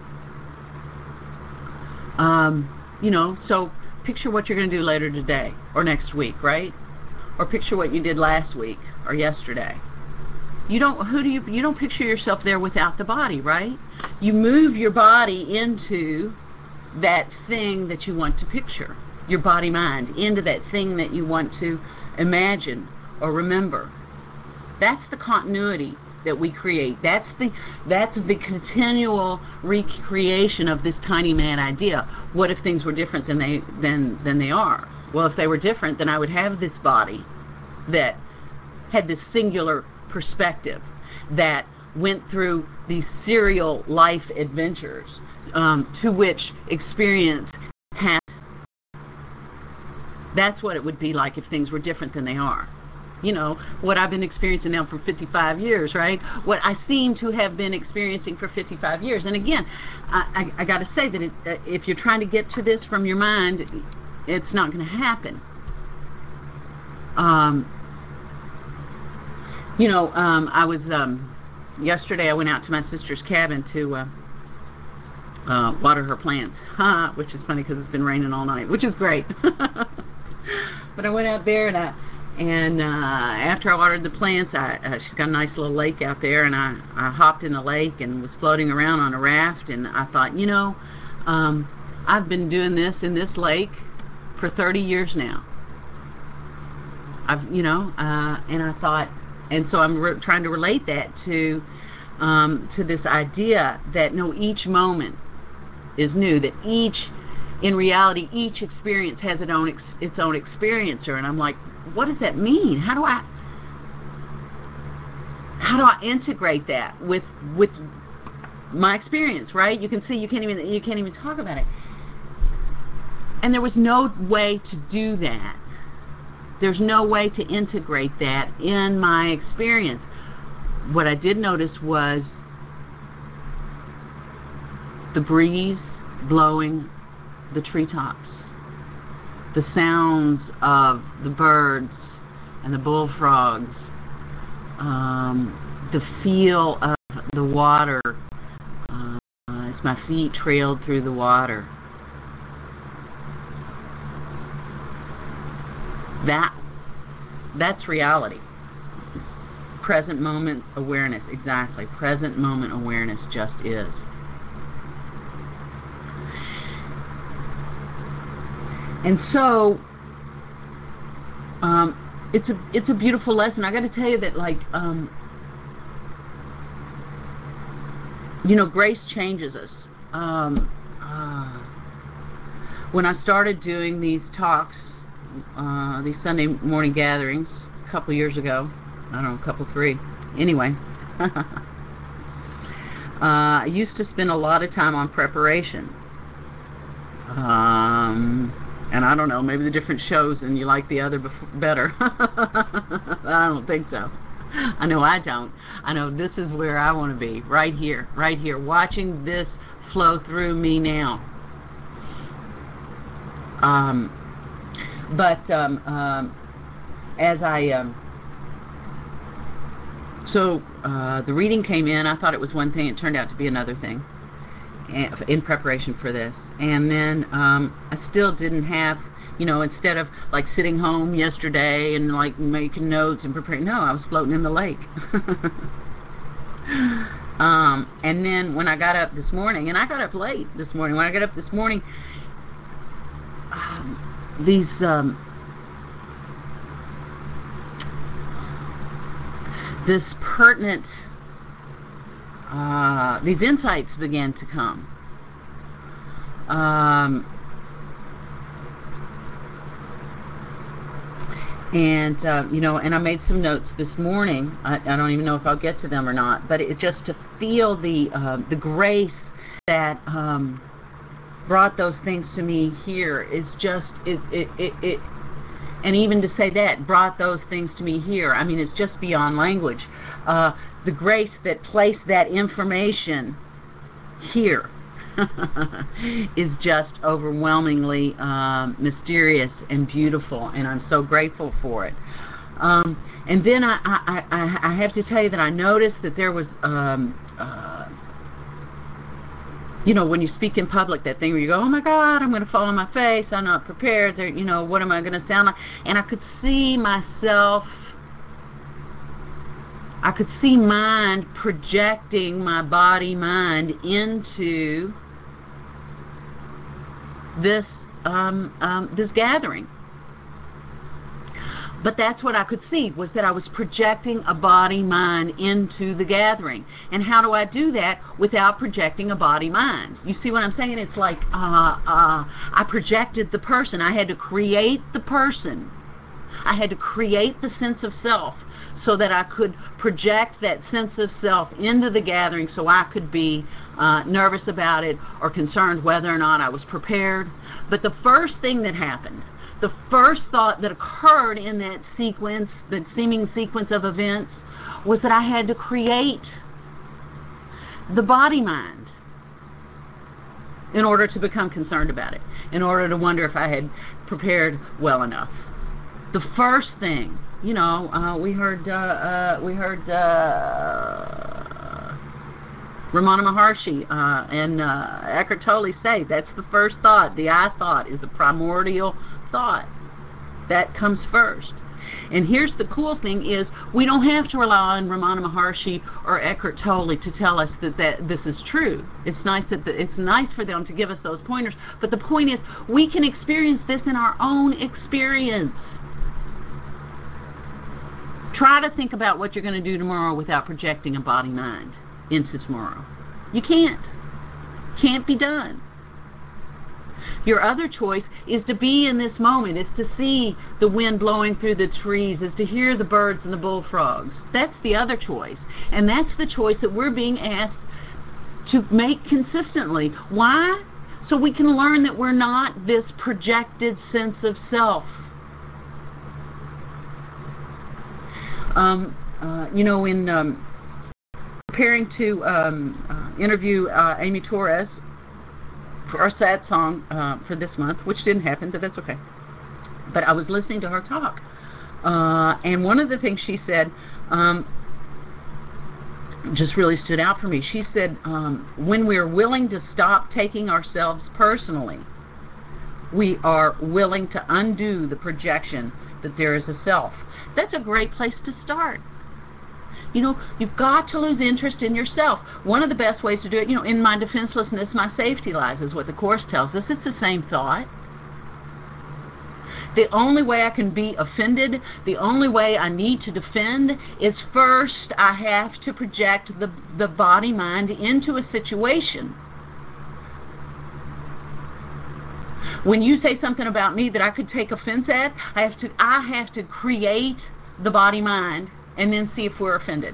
so picture what you're going to do later today or next week, right? Or picture what you did last week or yesterday. You don't picture yourself there without the body, right? You move your body into that thing that you want to picture, your body mind into that thing that you want to imagine or remember. That's the continuity that we create. That's the continual recreation of this tiny man idea. What if things were different than they are? Well, if they were different, then I would have this body that had this singular perspective, that went through these serial life adventures, to which experience has. That's what it would be like if things were different than they are. What I've been experiencing now for 55 years, right? What I seem to have been experiencing for 55 years. And again, I got to say that if you're trying to get to this from your mind, it's not going to happen. I was, yesterday I went out to my sister's cabin to water her plants, which is funny because it's been raining all night, which is great. But I went out there and after I watered the plants, she's got a nice little lake out there, and I hopped in the lake and was floating around on a raft, and I thought, I've been doing this in this lake for 30 years now. And I thought, and so I'm trying to relate that to this idea that each moment is new, that in reality, each experience has its own experiencer, and I'm like, what does that mean? How do I integrate that with my experience, right? You can see you can't even talk about it. And there was no way to do that. There's no way to integrate that in my experience. What I did notice was the breeze blowing the treetops, the sounds of the birds and the bullfrogs, the feel of the water as my feet trailed through the water. That's reality. Present moment awareness, exactly. Present moment awareness just is. And so, it's a beautiful lesson. I got to tell you that, grace changes us. When I started doing these talks these Sunday morning gatherings a couple years ago. I don't know, three. Anyway, I used to spend a lot of time on preparation. And I don't know, maybe the different shows and you like the other better. I don't think so. I know I don't. I know this is where I want to be, right here, watching this flow through me now. As I the reading came in, I thought it was one thing, it turned out to be another thing in preparation for this. And then I still didn't have, instead of like sitting home yesterday and like making notes and preparing, no, I was floating in the lake. And then when I got up this morning, and I got up late this morning, these this pertinent these insights began to come. And I made some notes this morning. I don't even know if I'll get to them or not, but it just to feel the grace that brought those things to me here is just it. And even to say that brought those things to me here, I mean, it's just beyond language. The grace that placed that information here is just overwhelmingly mysterious and beautiful, and I'm so grateful for it. And then I have to tell you that I noticed that there was when you speak in public, that thing where you go, oh my God, I'm going to fall on my face, I'm not prepared, what am I going to sound like? And I could see myself, I could see mind projecting my body-mind into this this gathering. But that's what I could see, was that I was projecting a body-mind into the gathering. And how do I do that without projecting a body-mind? You see what I'm saying? It's like I projected the person. I had to create the person. I had to create the sense of self so that I could project that sense of self into the gathering, so I could be nervous about it or concerned whether or not I was prepared. But the first thing that happened, the first thought that occurred in that sequence, that seeming sequence of events, was that I had to create the body-mind in order to become concerned about it, in order to wonder if I had prepared well enough. The first thing, we heard Ramana Maharshi and Eckhart Tolle say that's the first thought. The I thought is the primordial thought. That comes first. And here's the cool thing is, we don't have to rely on Ramana Maharshi or Eckhart Tolle to tell us that this is true. It's nice it's nice for them to give us those pointers, but the point is, we can experience this in our own experience. Try to think about what you're going to do tomorrow without projecting a body-mind into tomorrow. You can't. Can't be done. Your other choice is to be in this moment, is to see the wind blowing through the trees, is to hear the birds and the bullfrogs. That's the other choice. And that's the choice that we're being asked to make consistently. Why? So we can learn that we're not this projected sense of self. In preparing to interview Amy Torres for our sad song for this month, which didn't happen, but that's okay. But I was listening to her talk, and one of the things she said just really stood out for me. She said, when we're willing to stop taking ourselves personally, we are willing to undo the projection that there is a self. That's a great place to start. You've got to lose interest in yourself. One of the best ways to do it, in my defenselessness, my safety lies, is what the Course tells us. It's the same thought. The only way I can be offended, the only way I need to defend, is first I have to project the body-mind into a situation. When you say something about me that I could take offense at, I have to create the body-mind and then see if we're offended.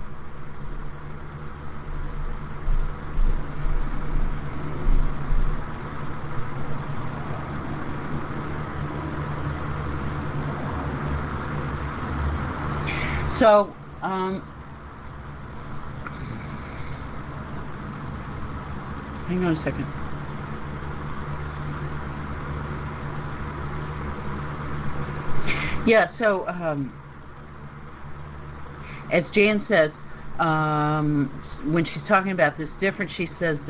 So, hang on a second. Yeah, so, as Jan says, when she's talking about this difference, she says,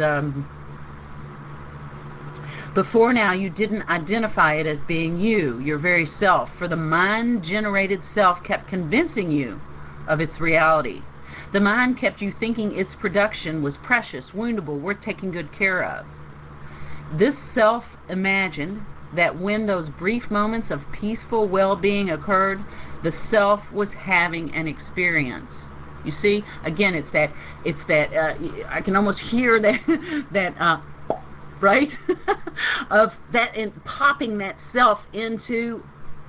before now you didn't identify it as being you, your very self, for the mind-generated self kept convincing you of its reality. The mind kept you thinking its production was precious, woundable, worth taking good care of. This self imagined that when those brief moments of peaceful well-being occurred, the self was having an experience. You see, again, it's that I can almost hear that right? of that, and popping that self into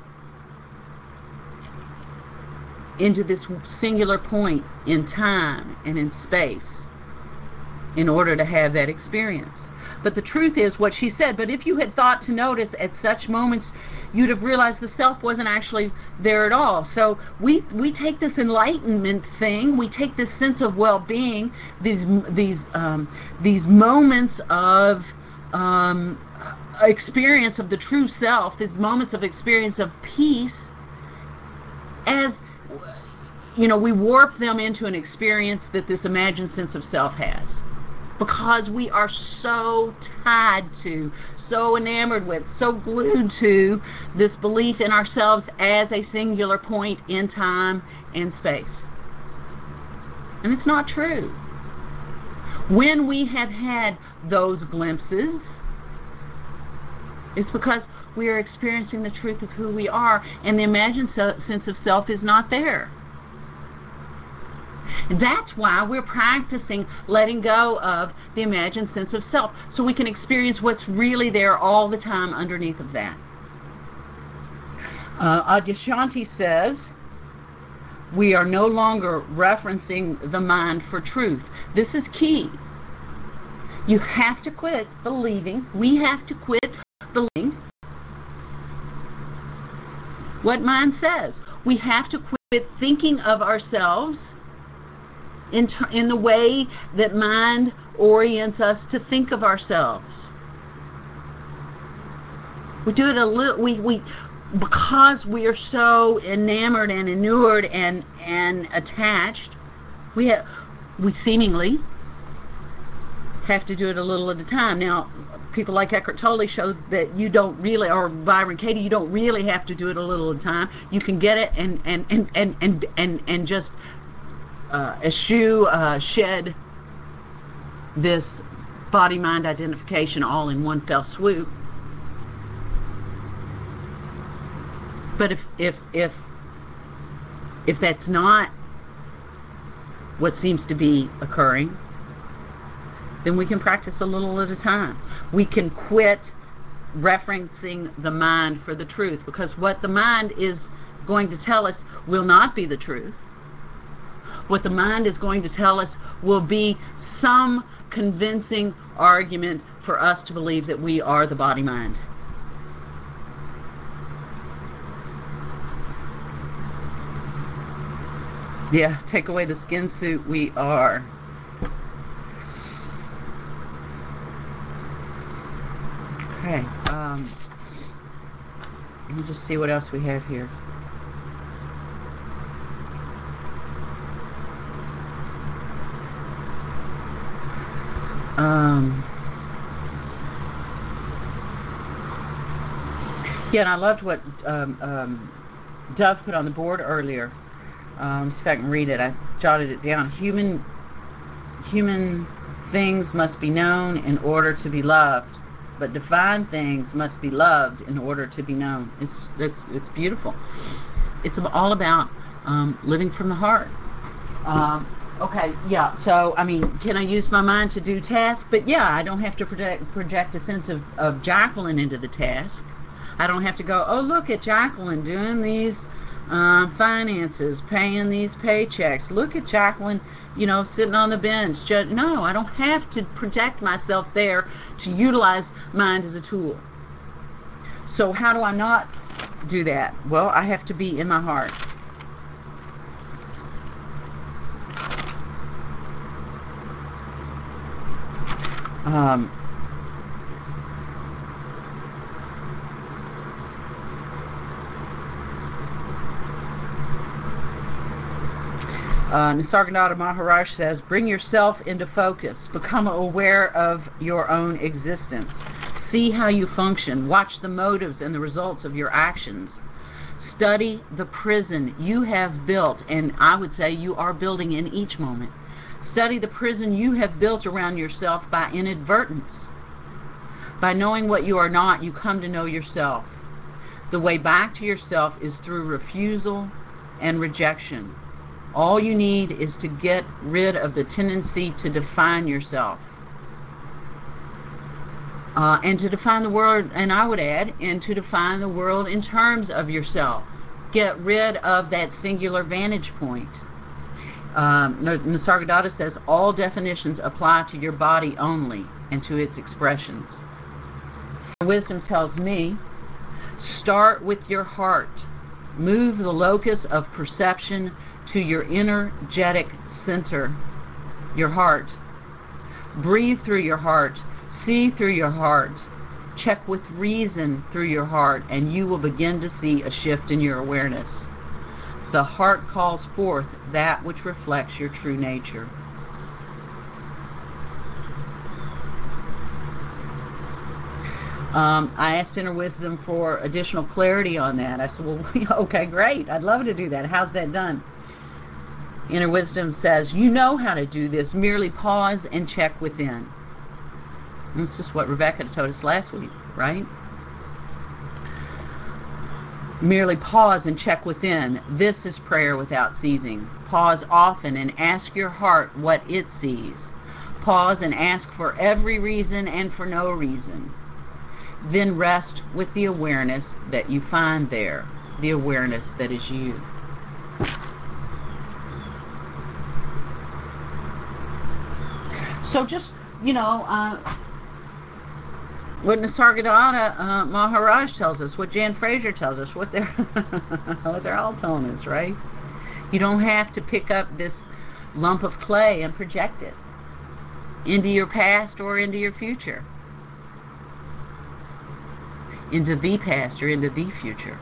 this singular point in time and in space in order to have that experience. But the truth is what she said, but if you had thought to notice at such moments, you'd have realized the self wasn't actually there at all. So we take this enlightenment thing, we take this sense of well-being, these moments of experience of the true self, these moments of experience of peace, as, you know, we warp them into an experience that this imagined sense of self has. Because we are so tied to, so enamored with, so glued to this belief in ourselves as a singular point in time and space. And it's not true. When we have had those glimpses, it's because we are experiencing the truth of who we are, and the imagined sense of self is not there. That's why we're practicing letting go of the imagined sense of self, so we can experience what's really there all the time underneath of that. Adyashanti says, we are no longer referencing the mind for truth. This is key. You have to quit believing, we have to quit believing what mind says. We have to quit thinking of ourselves in the way that mind orients us to think of ourselves. We do it a little, because we are so enamored and inured and attached, we seemingly have to do it a little at a time. Now, people like Eckhart Tolle show that you don't really, or Byron Katie, you don't really have to do it a little at a time. You can get it and just eschew, shed this body-mind identification all in one fell swoop. But if that's not what seems to be occurring, then we can practice a little at a time. We can quit referencing the mind for the truth, because what the mind is going to tell us will not be the truth. What the mind is going to tell us will be some convincing argument for us to believe that we are the body-mind. Yeah, take away the skin suit, we are. Okay, let me just see what else we have here. Yeah, and I loved what Dove put on the board earlier. Let's see if I can read it. I jotted it down. Human things must be known in order to be loved, but divine things must be loved in order to be known. It's beautiful. It's all about living from the heart. Okay, yeah, so, I mean, can I use my mind to do tasks? But yeah, I don't have to project a sense of Jacqueline into the task. I don't have to go, oh, look at Jacqueline doing these finances, paying these paychecks. Look at Jacqueline, you know, sitting on the bench. No, I don't have to project myself there to utilize mind as a tool. So how do I not do that? Well, I have to be in my heart. Nisargadatta Maharaj says, bring yourself into focus. Become aware of your own existence. See how you function. Watch the motives and the results of your actions. Study the prison you have built, and I would say you are building in each moment. Study the prison you have built around yourself by inadvertence. By knowing what you are not, you come to know yourself. The way back to yourself is through refusal and rejection. All you need is to get rid of the tendency to define yourself. And to define the world, and I would add, and to define the world in terms of yourself. Get rid of that singular vantage point. Nisargadatta says, all definitions apply to your body only and to its expressions. Wisdom tells me, start with your heart. Move the locus of perception to your energetic center, your heart. Breathe through your heart. See through your heart. Check with reason through your heart, and you will begin to see a shift in your awareness. The heart calls forth that which reflects your true nature. I asked Inner Wisdom for additional clarity on that. I said, well, okay, great. I'd love to do that. How's that done? Inner Wisdom says, you know how to do this. Merely pause and check within. And that's just what Rebecca told us last week, right? Merely pause and check within. This is prayer without ceasing. Pause often and ask your heart what it sees. Pause and ask for every reason and for no reason. Then rest with the awareness that you find there, the awareness that is you. So just, you know, what Nisargadatta Maharaj tells us, what Jan Fraser tells us, what they're all telling us, right? You don't have to pick up this lump of clay and project it into your past or into your future, into the past or into the future.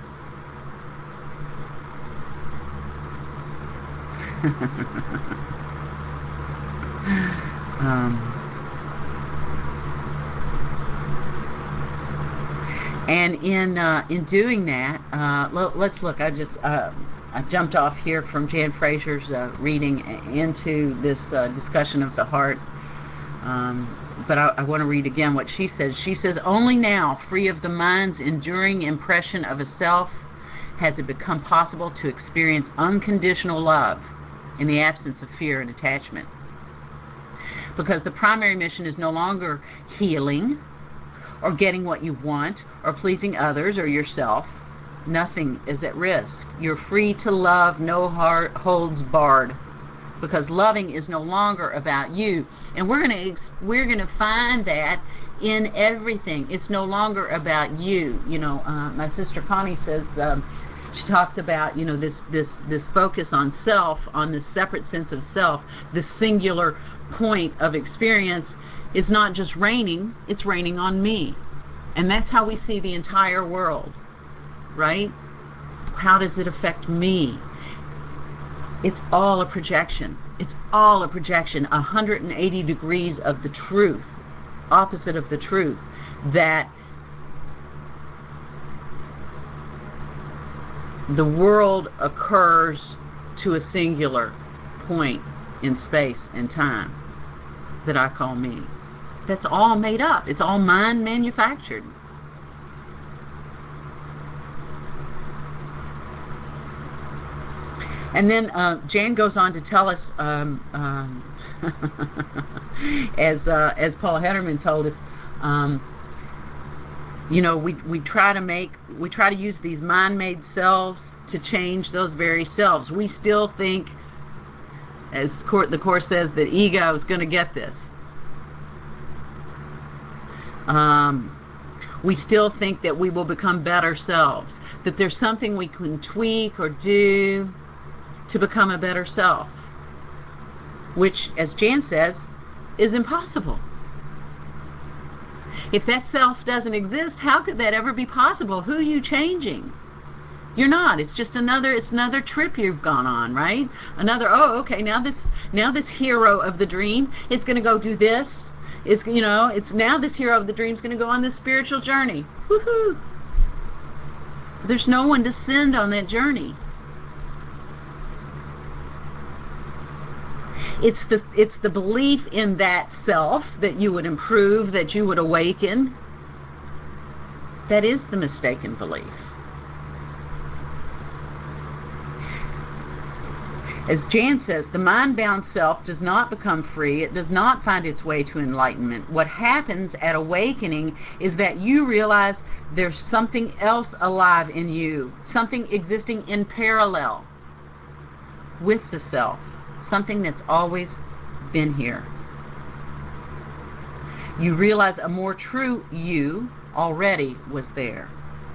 And in doing that, let's look. I jumped off here from Jan Fraser's reading into this discussion of the heart. But I want to read again what she says. She says, only now, free of the mind's enduring impression of a self, has it become possible to experience unconditional love in the absence of fear and attachment. Because the primary mission is no longer healing, or getting what you want, or pleasing others or yourself. Nothing is at risk. You're free to love, no holds barred, because loving is no longer about you. And we're gonna find that in everything. It's no longer about you. You know, my sister Connie says, she talks about, you know, this focus on self, on this separate sense of self, this singular point of experience is not just raining, it's raining on me. And that's how we see the entire world, right? How does it affect me? It's all a projection. It's all a projection, 180 degrees of the truth, opposite of the truth, that the world occurs to a singular point in space and time that I call me. That's all made up. It's all mind manufactured. And then Jan goes on to tell us, as Paul Hederman told us, you know, we try to use these mind-made selves to change those very selves. We still think, as the Course says, that ego is going to get this. We still think that we will become better selves, that there's something we can tweak or do to become a better self, which, as Jan says, is impossible. If that self doesn't exist, how could that ever be possible? Who are you changing? You're not. It's just another trip you've gone on, right? Another, oh, okay, now this hero of the dream is going to go do this. It's, you know, it's now this hero of the dream is going to go on this spiritual journey. Woohoo! There's no one to send on that journey. It's the belief in that self that you would improve, that you would awaken. That is the mistaken belief. As Jan says, the mind-bound self does not become free. It does not find its way to enlightenment. What happens at awakening is that you realize there's something else alive in you, something existing in parallel with the self, something that's always been here. You realize a more true you already was there.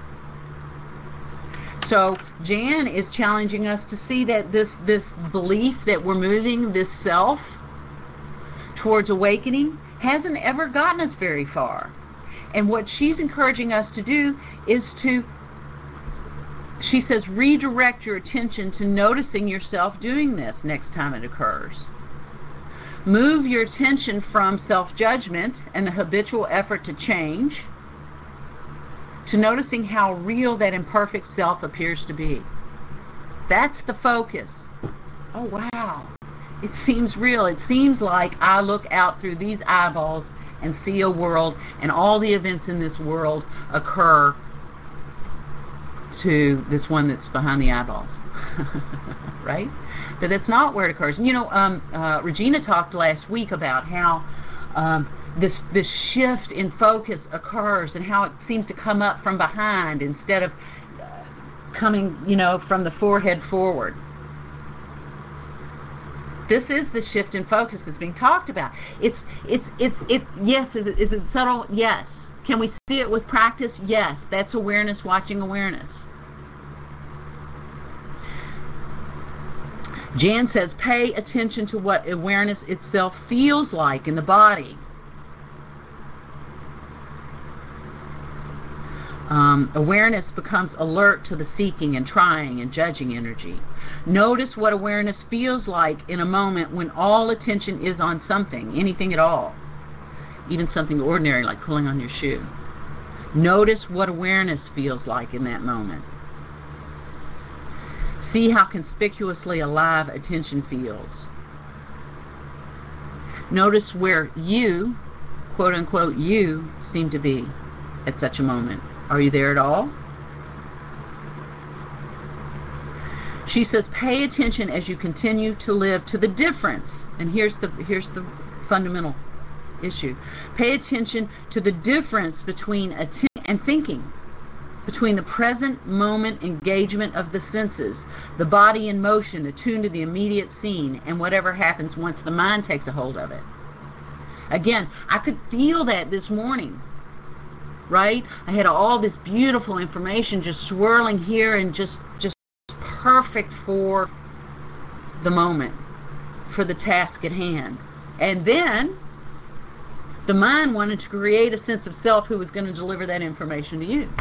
So Jan is challenging us to see that this belief that we're moving this self towards awakening hasn't ever gotten us very far. And what she's encouraging us to do is to, she says, redirect your attention to noticing yourself doing this next time it occurs. Move your attention from self-judgment and the habitual effort to change to noticing how real that imperfect self appears to be. That's the focus. Oh, wow. It seems real. It seems like I look out through these eyeballs and see a world, and all the events in this world occur to this one that's behind the eyeballs. Right? But that's not where it occurs. And, you know, Regina talked last week about how this shift in focus occurs and how it seems to come up from behind instead of coming, you know, from the forehead forward. This is the shift in focus that's being talked about. It's yes, is it subtle? Yes. Can we see it with practice? Yes. That's awareness watching awareness. Jan says, pay attention to what awareness itself feels like in the body. Awareness becomes alert to the seeking and trying and judging energy. Notice what awareness feels like in a moment when all attention is on something, anything at all, even something ordinary like pulling on your shoe. Notice what awareness feels like in that moment. See how conspicuously alive attention feels. Notice where you, quote unquote, you seem to be at such a moment. Are you there at all? She says, pay attention as you continue to live to the difference. And here's the fundamental issue. Pay attention to the difference between attention and thinking, between the present moment engagement of the senses, the body in motion attuned to the immediate scene, and whatever happens once the mind takes a hold of it. Again, I could feel that this morning. Right? I had all this beautiful information just swirling here and just perfect for the moment, for the task at hand. And then the mind wanted to create a sense of self who was going to deliver that information to you.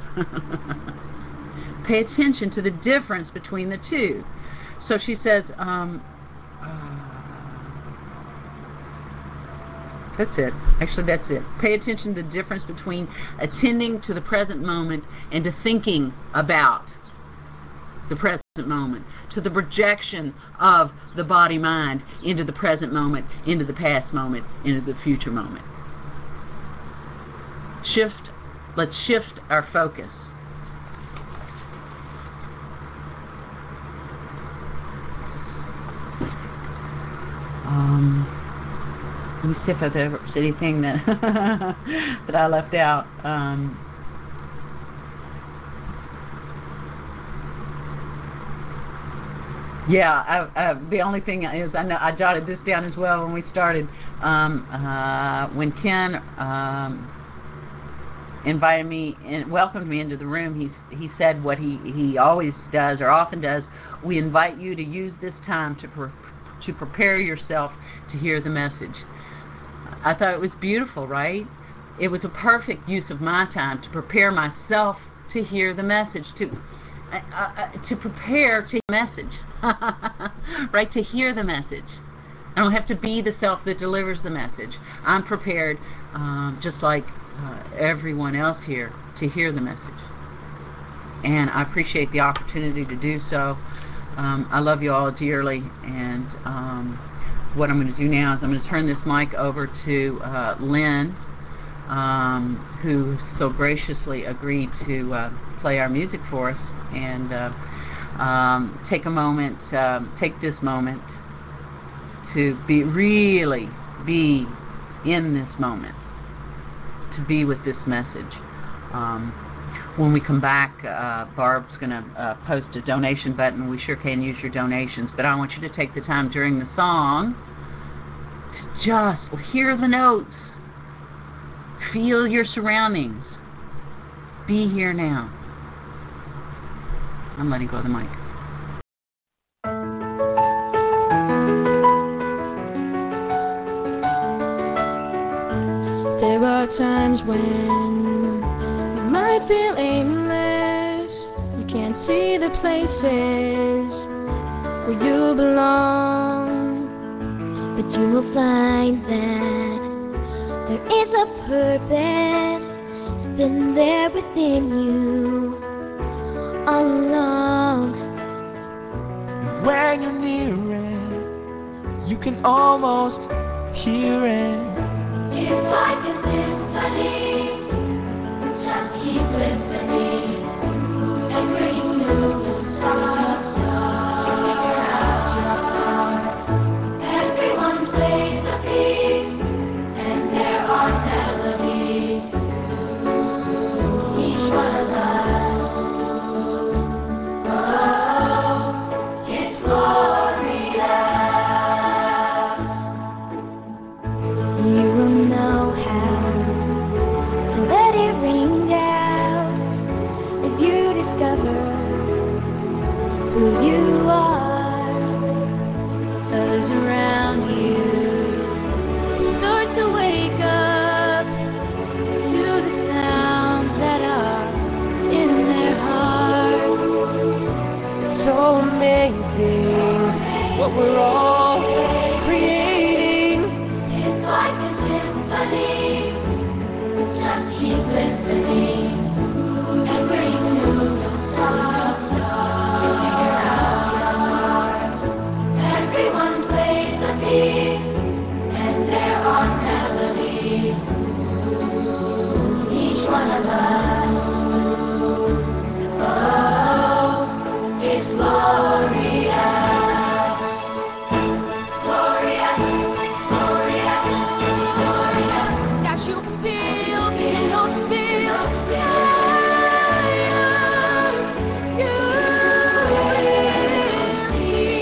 Pay attention to the difference between the two. So she says, that's it. Actually, that's it. Pay attention to the difference between attending to the present moment and to thinking about the present moment, to the projection of the body-mind into the present moment, into the past moment, into the future moment. Let's shift our focus. Let me see if there's anything that that I left out. Yeah, the only thing is, I know I jotted this down as well when we started. When Ken invited me and welcomed me into the room, he said what he always does or often does. We invite you to use this time to prepare yourself to hear the message. I thought it was beautiful, right? It was a perfect use of my time to prepare myself to hear the message, to prepare to hear the message, right? To hear the message. I don't have to be the self that delivers the message. I'm prepared, just like everyone else here, to hear the message. And I appreciate the opportunity to do so. I love you all dearly, and what I'm going to do now is I'm going to turn this mic over to Lynn, who so graciously agreed to play our music for us, and take this moment to really be in this moment, to be with this message. When we come back, Barb's going to post a donation button. We sure can use your donations, but I want you to take the time during the song to just hear the notes, feel your surroundings, be here now. I'm letting go of the mic. There are times when you might feel aimless. You can't see the places where you belong, but you will find that there is a purpose. It's been there within you all along. When you're near it, you can almost hear it. It's like a symphony. Just keep listening, and pretty soon you'll start to figure out your part. Everyone plays a piece, and there are melodies. Each one of us. Oh, it's glorious. You will know how to let it ring out as you discover who you are. Those around you start to wake up to the sounds that are in their hearts. It's so amazing what we're all creating. It's like a symphony. Just keep listening, and pretty soon you'll start to figure out your part. Everyone plays a piece, and there are melodies. Each one of us. Oh, it's glorious. Glorious, glorious, glorious. That you feel, you don't feel. You will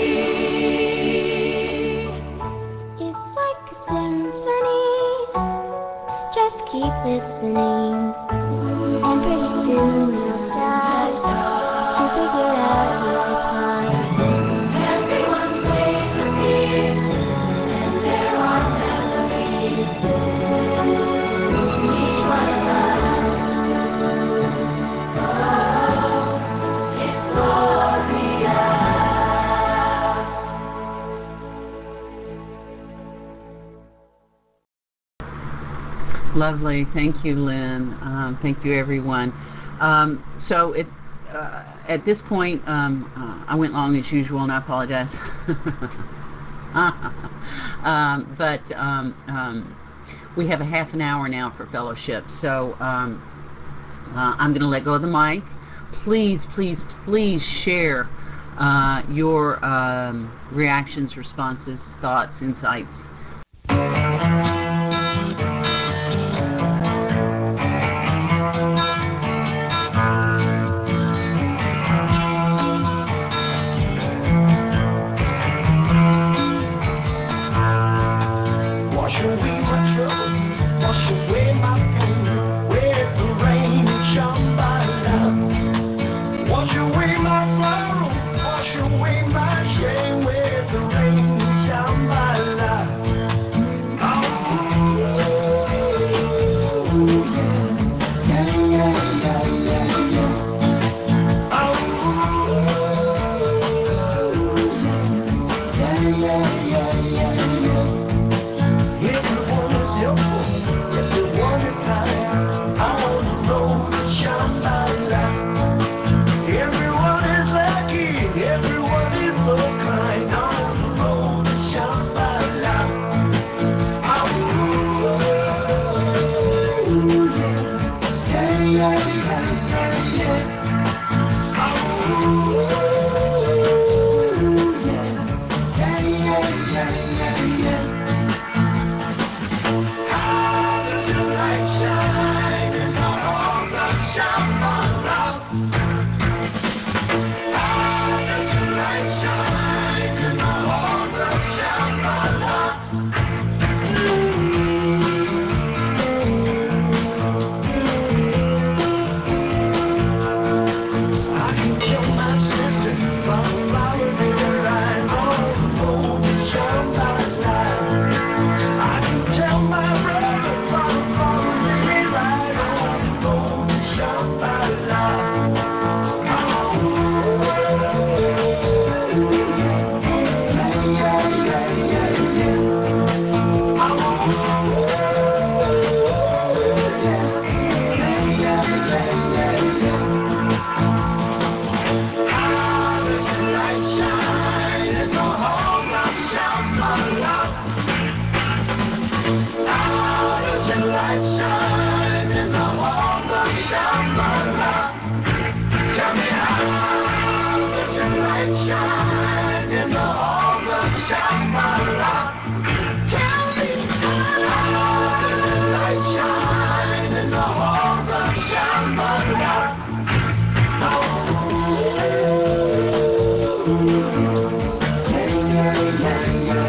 see. It's like a symphony. Just keep listening, and pretty soon you'll start to figure out your part. Everyone plays a piece, and there are melodies. Each one of us. Oh, it's glorious. Lovely. Thank you, Lynn. Thank you, everyone. So at this point, I went long as usual, and I apologize. But we have a half an hour now for fellowship, so I'm going to let go of the mic. Please, please, please share your reactions, responses, thoughts, insights. away my shame with the rain Shambhala. Everyone is helpful, everyone is kind. On the road to Shambhala. Everyone is lucky, everyone is so kind. On the road to Shambhala. How does the light shine in the halls of Shambhala? How does the light shine in the halls of Shambhala? I can tell my sister by the flowers in her eyes on the road to Shambhala. I can tell my brother by the flowers in his eyes on the road to Shambhala. How does the light shine in the halls of Shambhala? How does the light shine in the halls of Shambhala? Tell me how does the light shine in the halls of Shambhala? Tell me how does the light shine in the halls of Shambhala? Oh, yeah, yeah, yeah, yeah.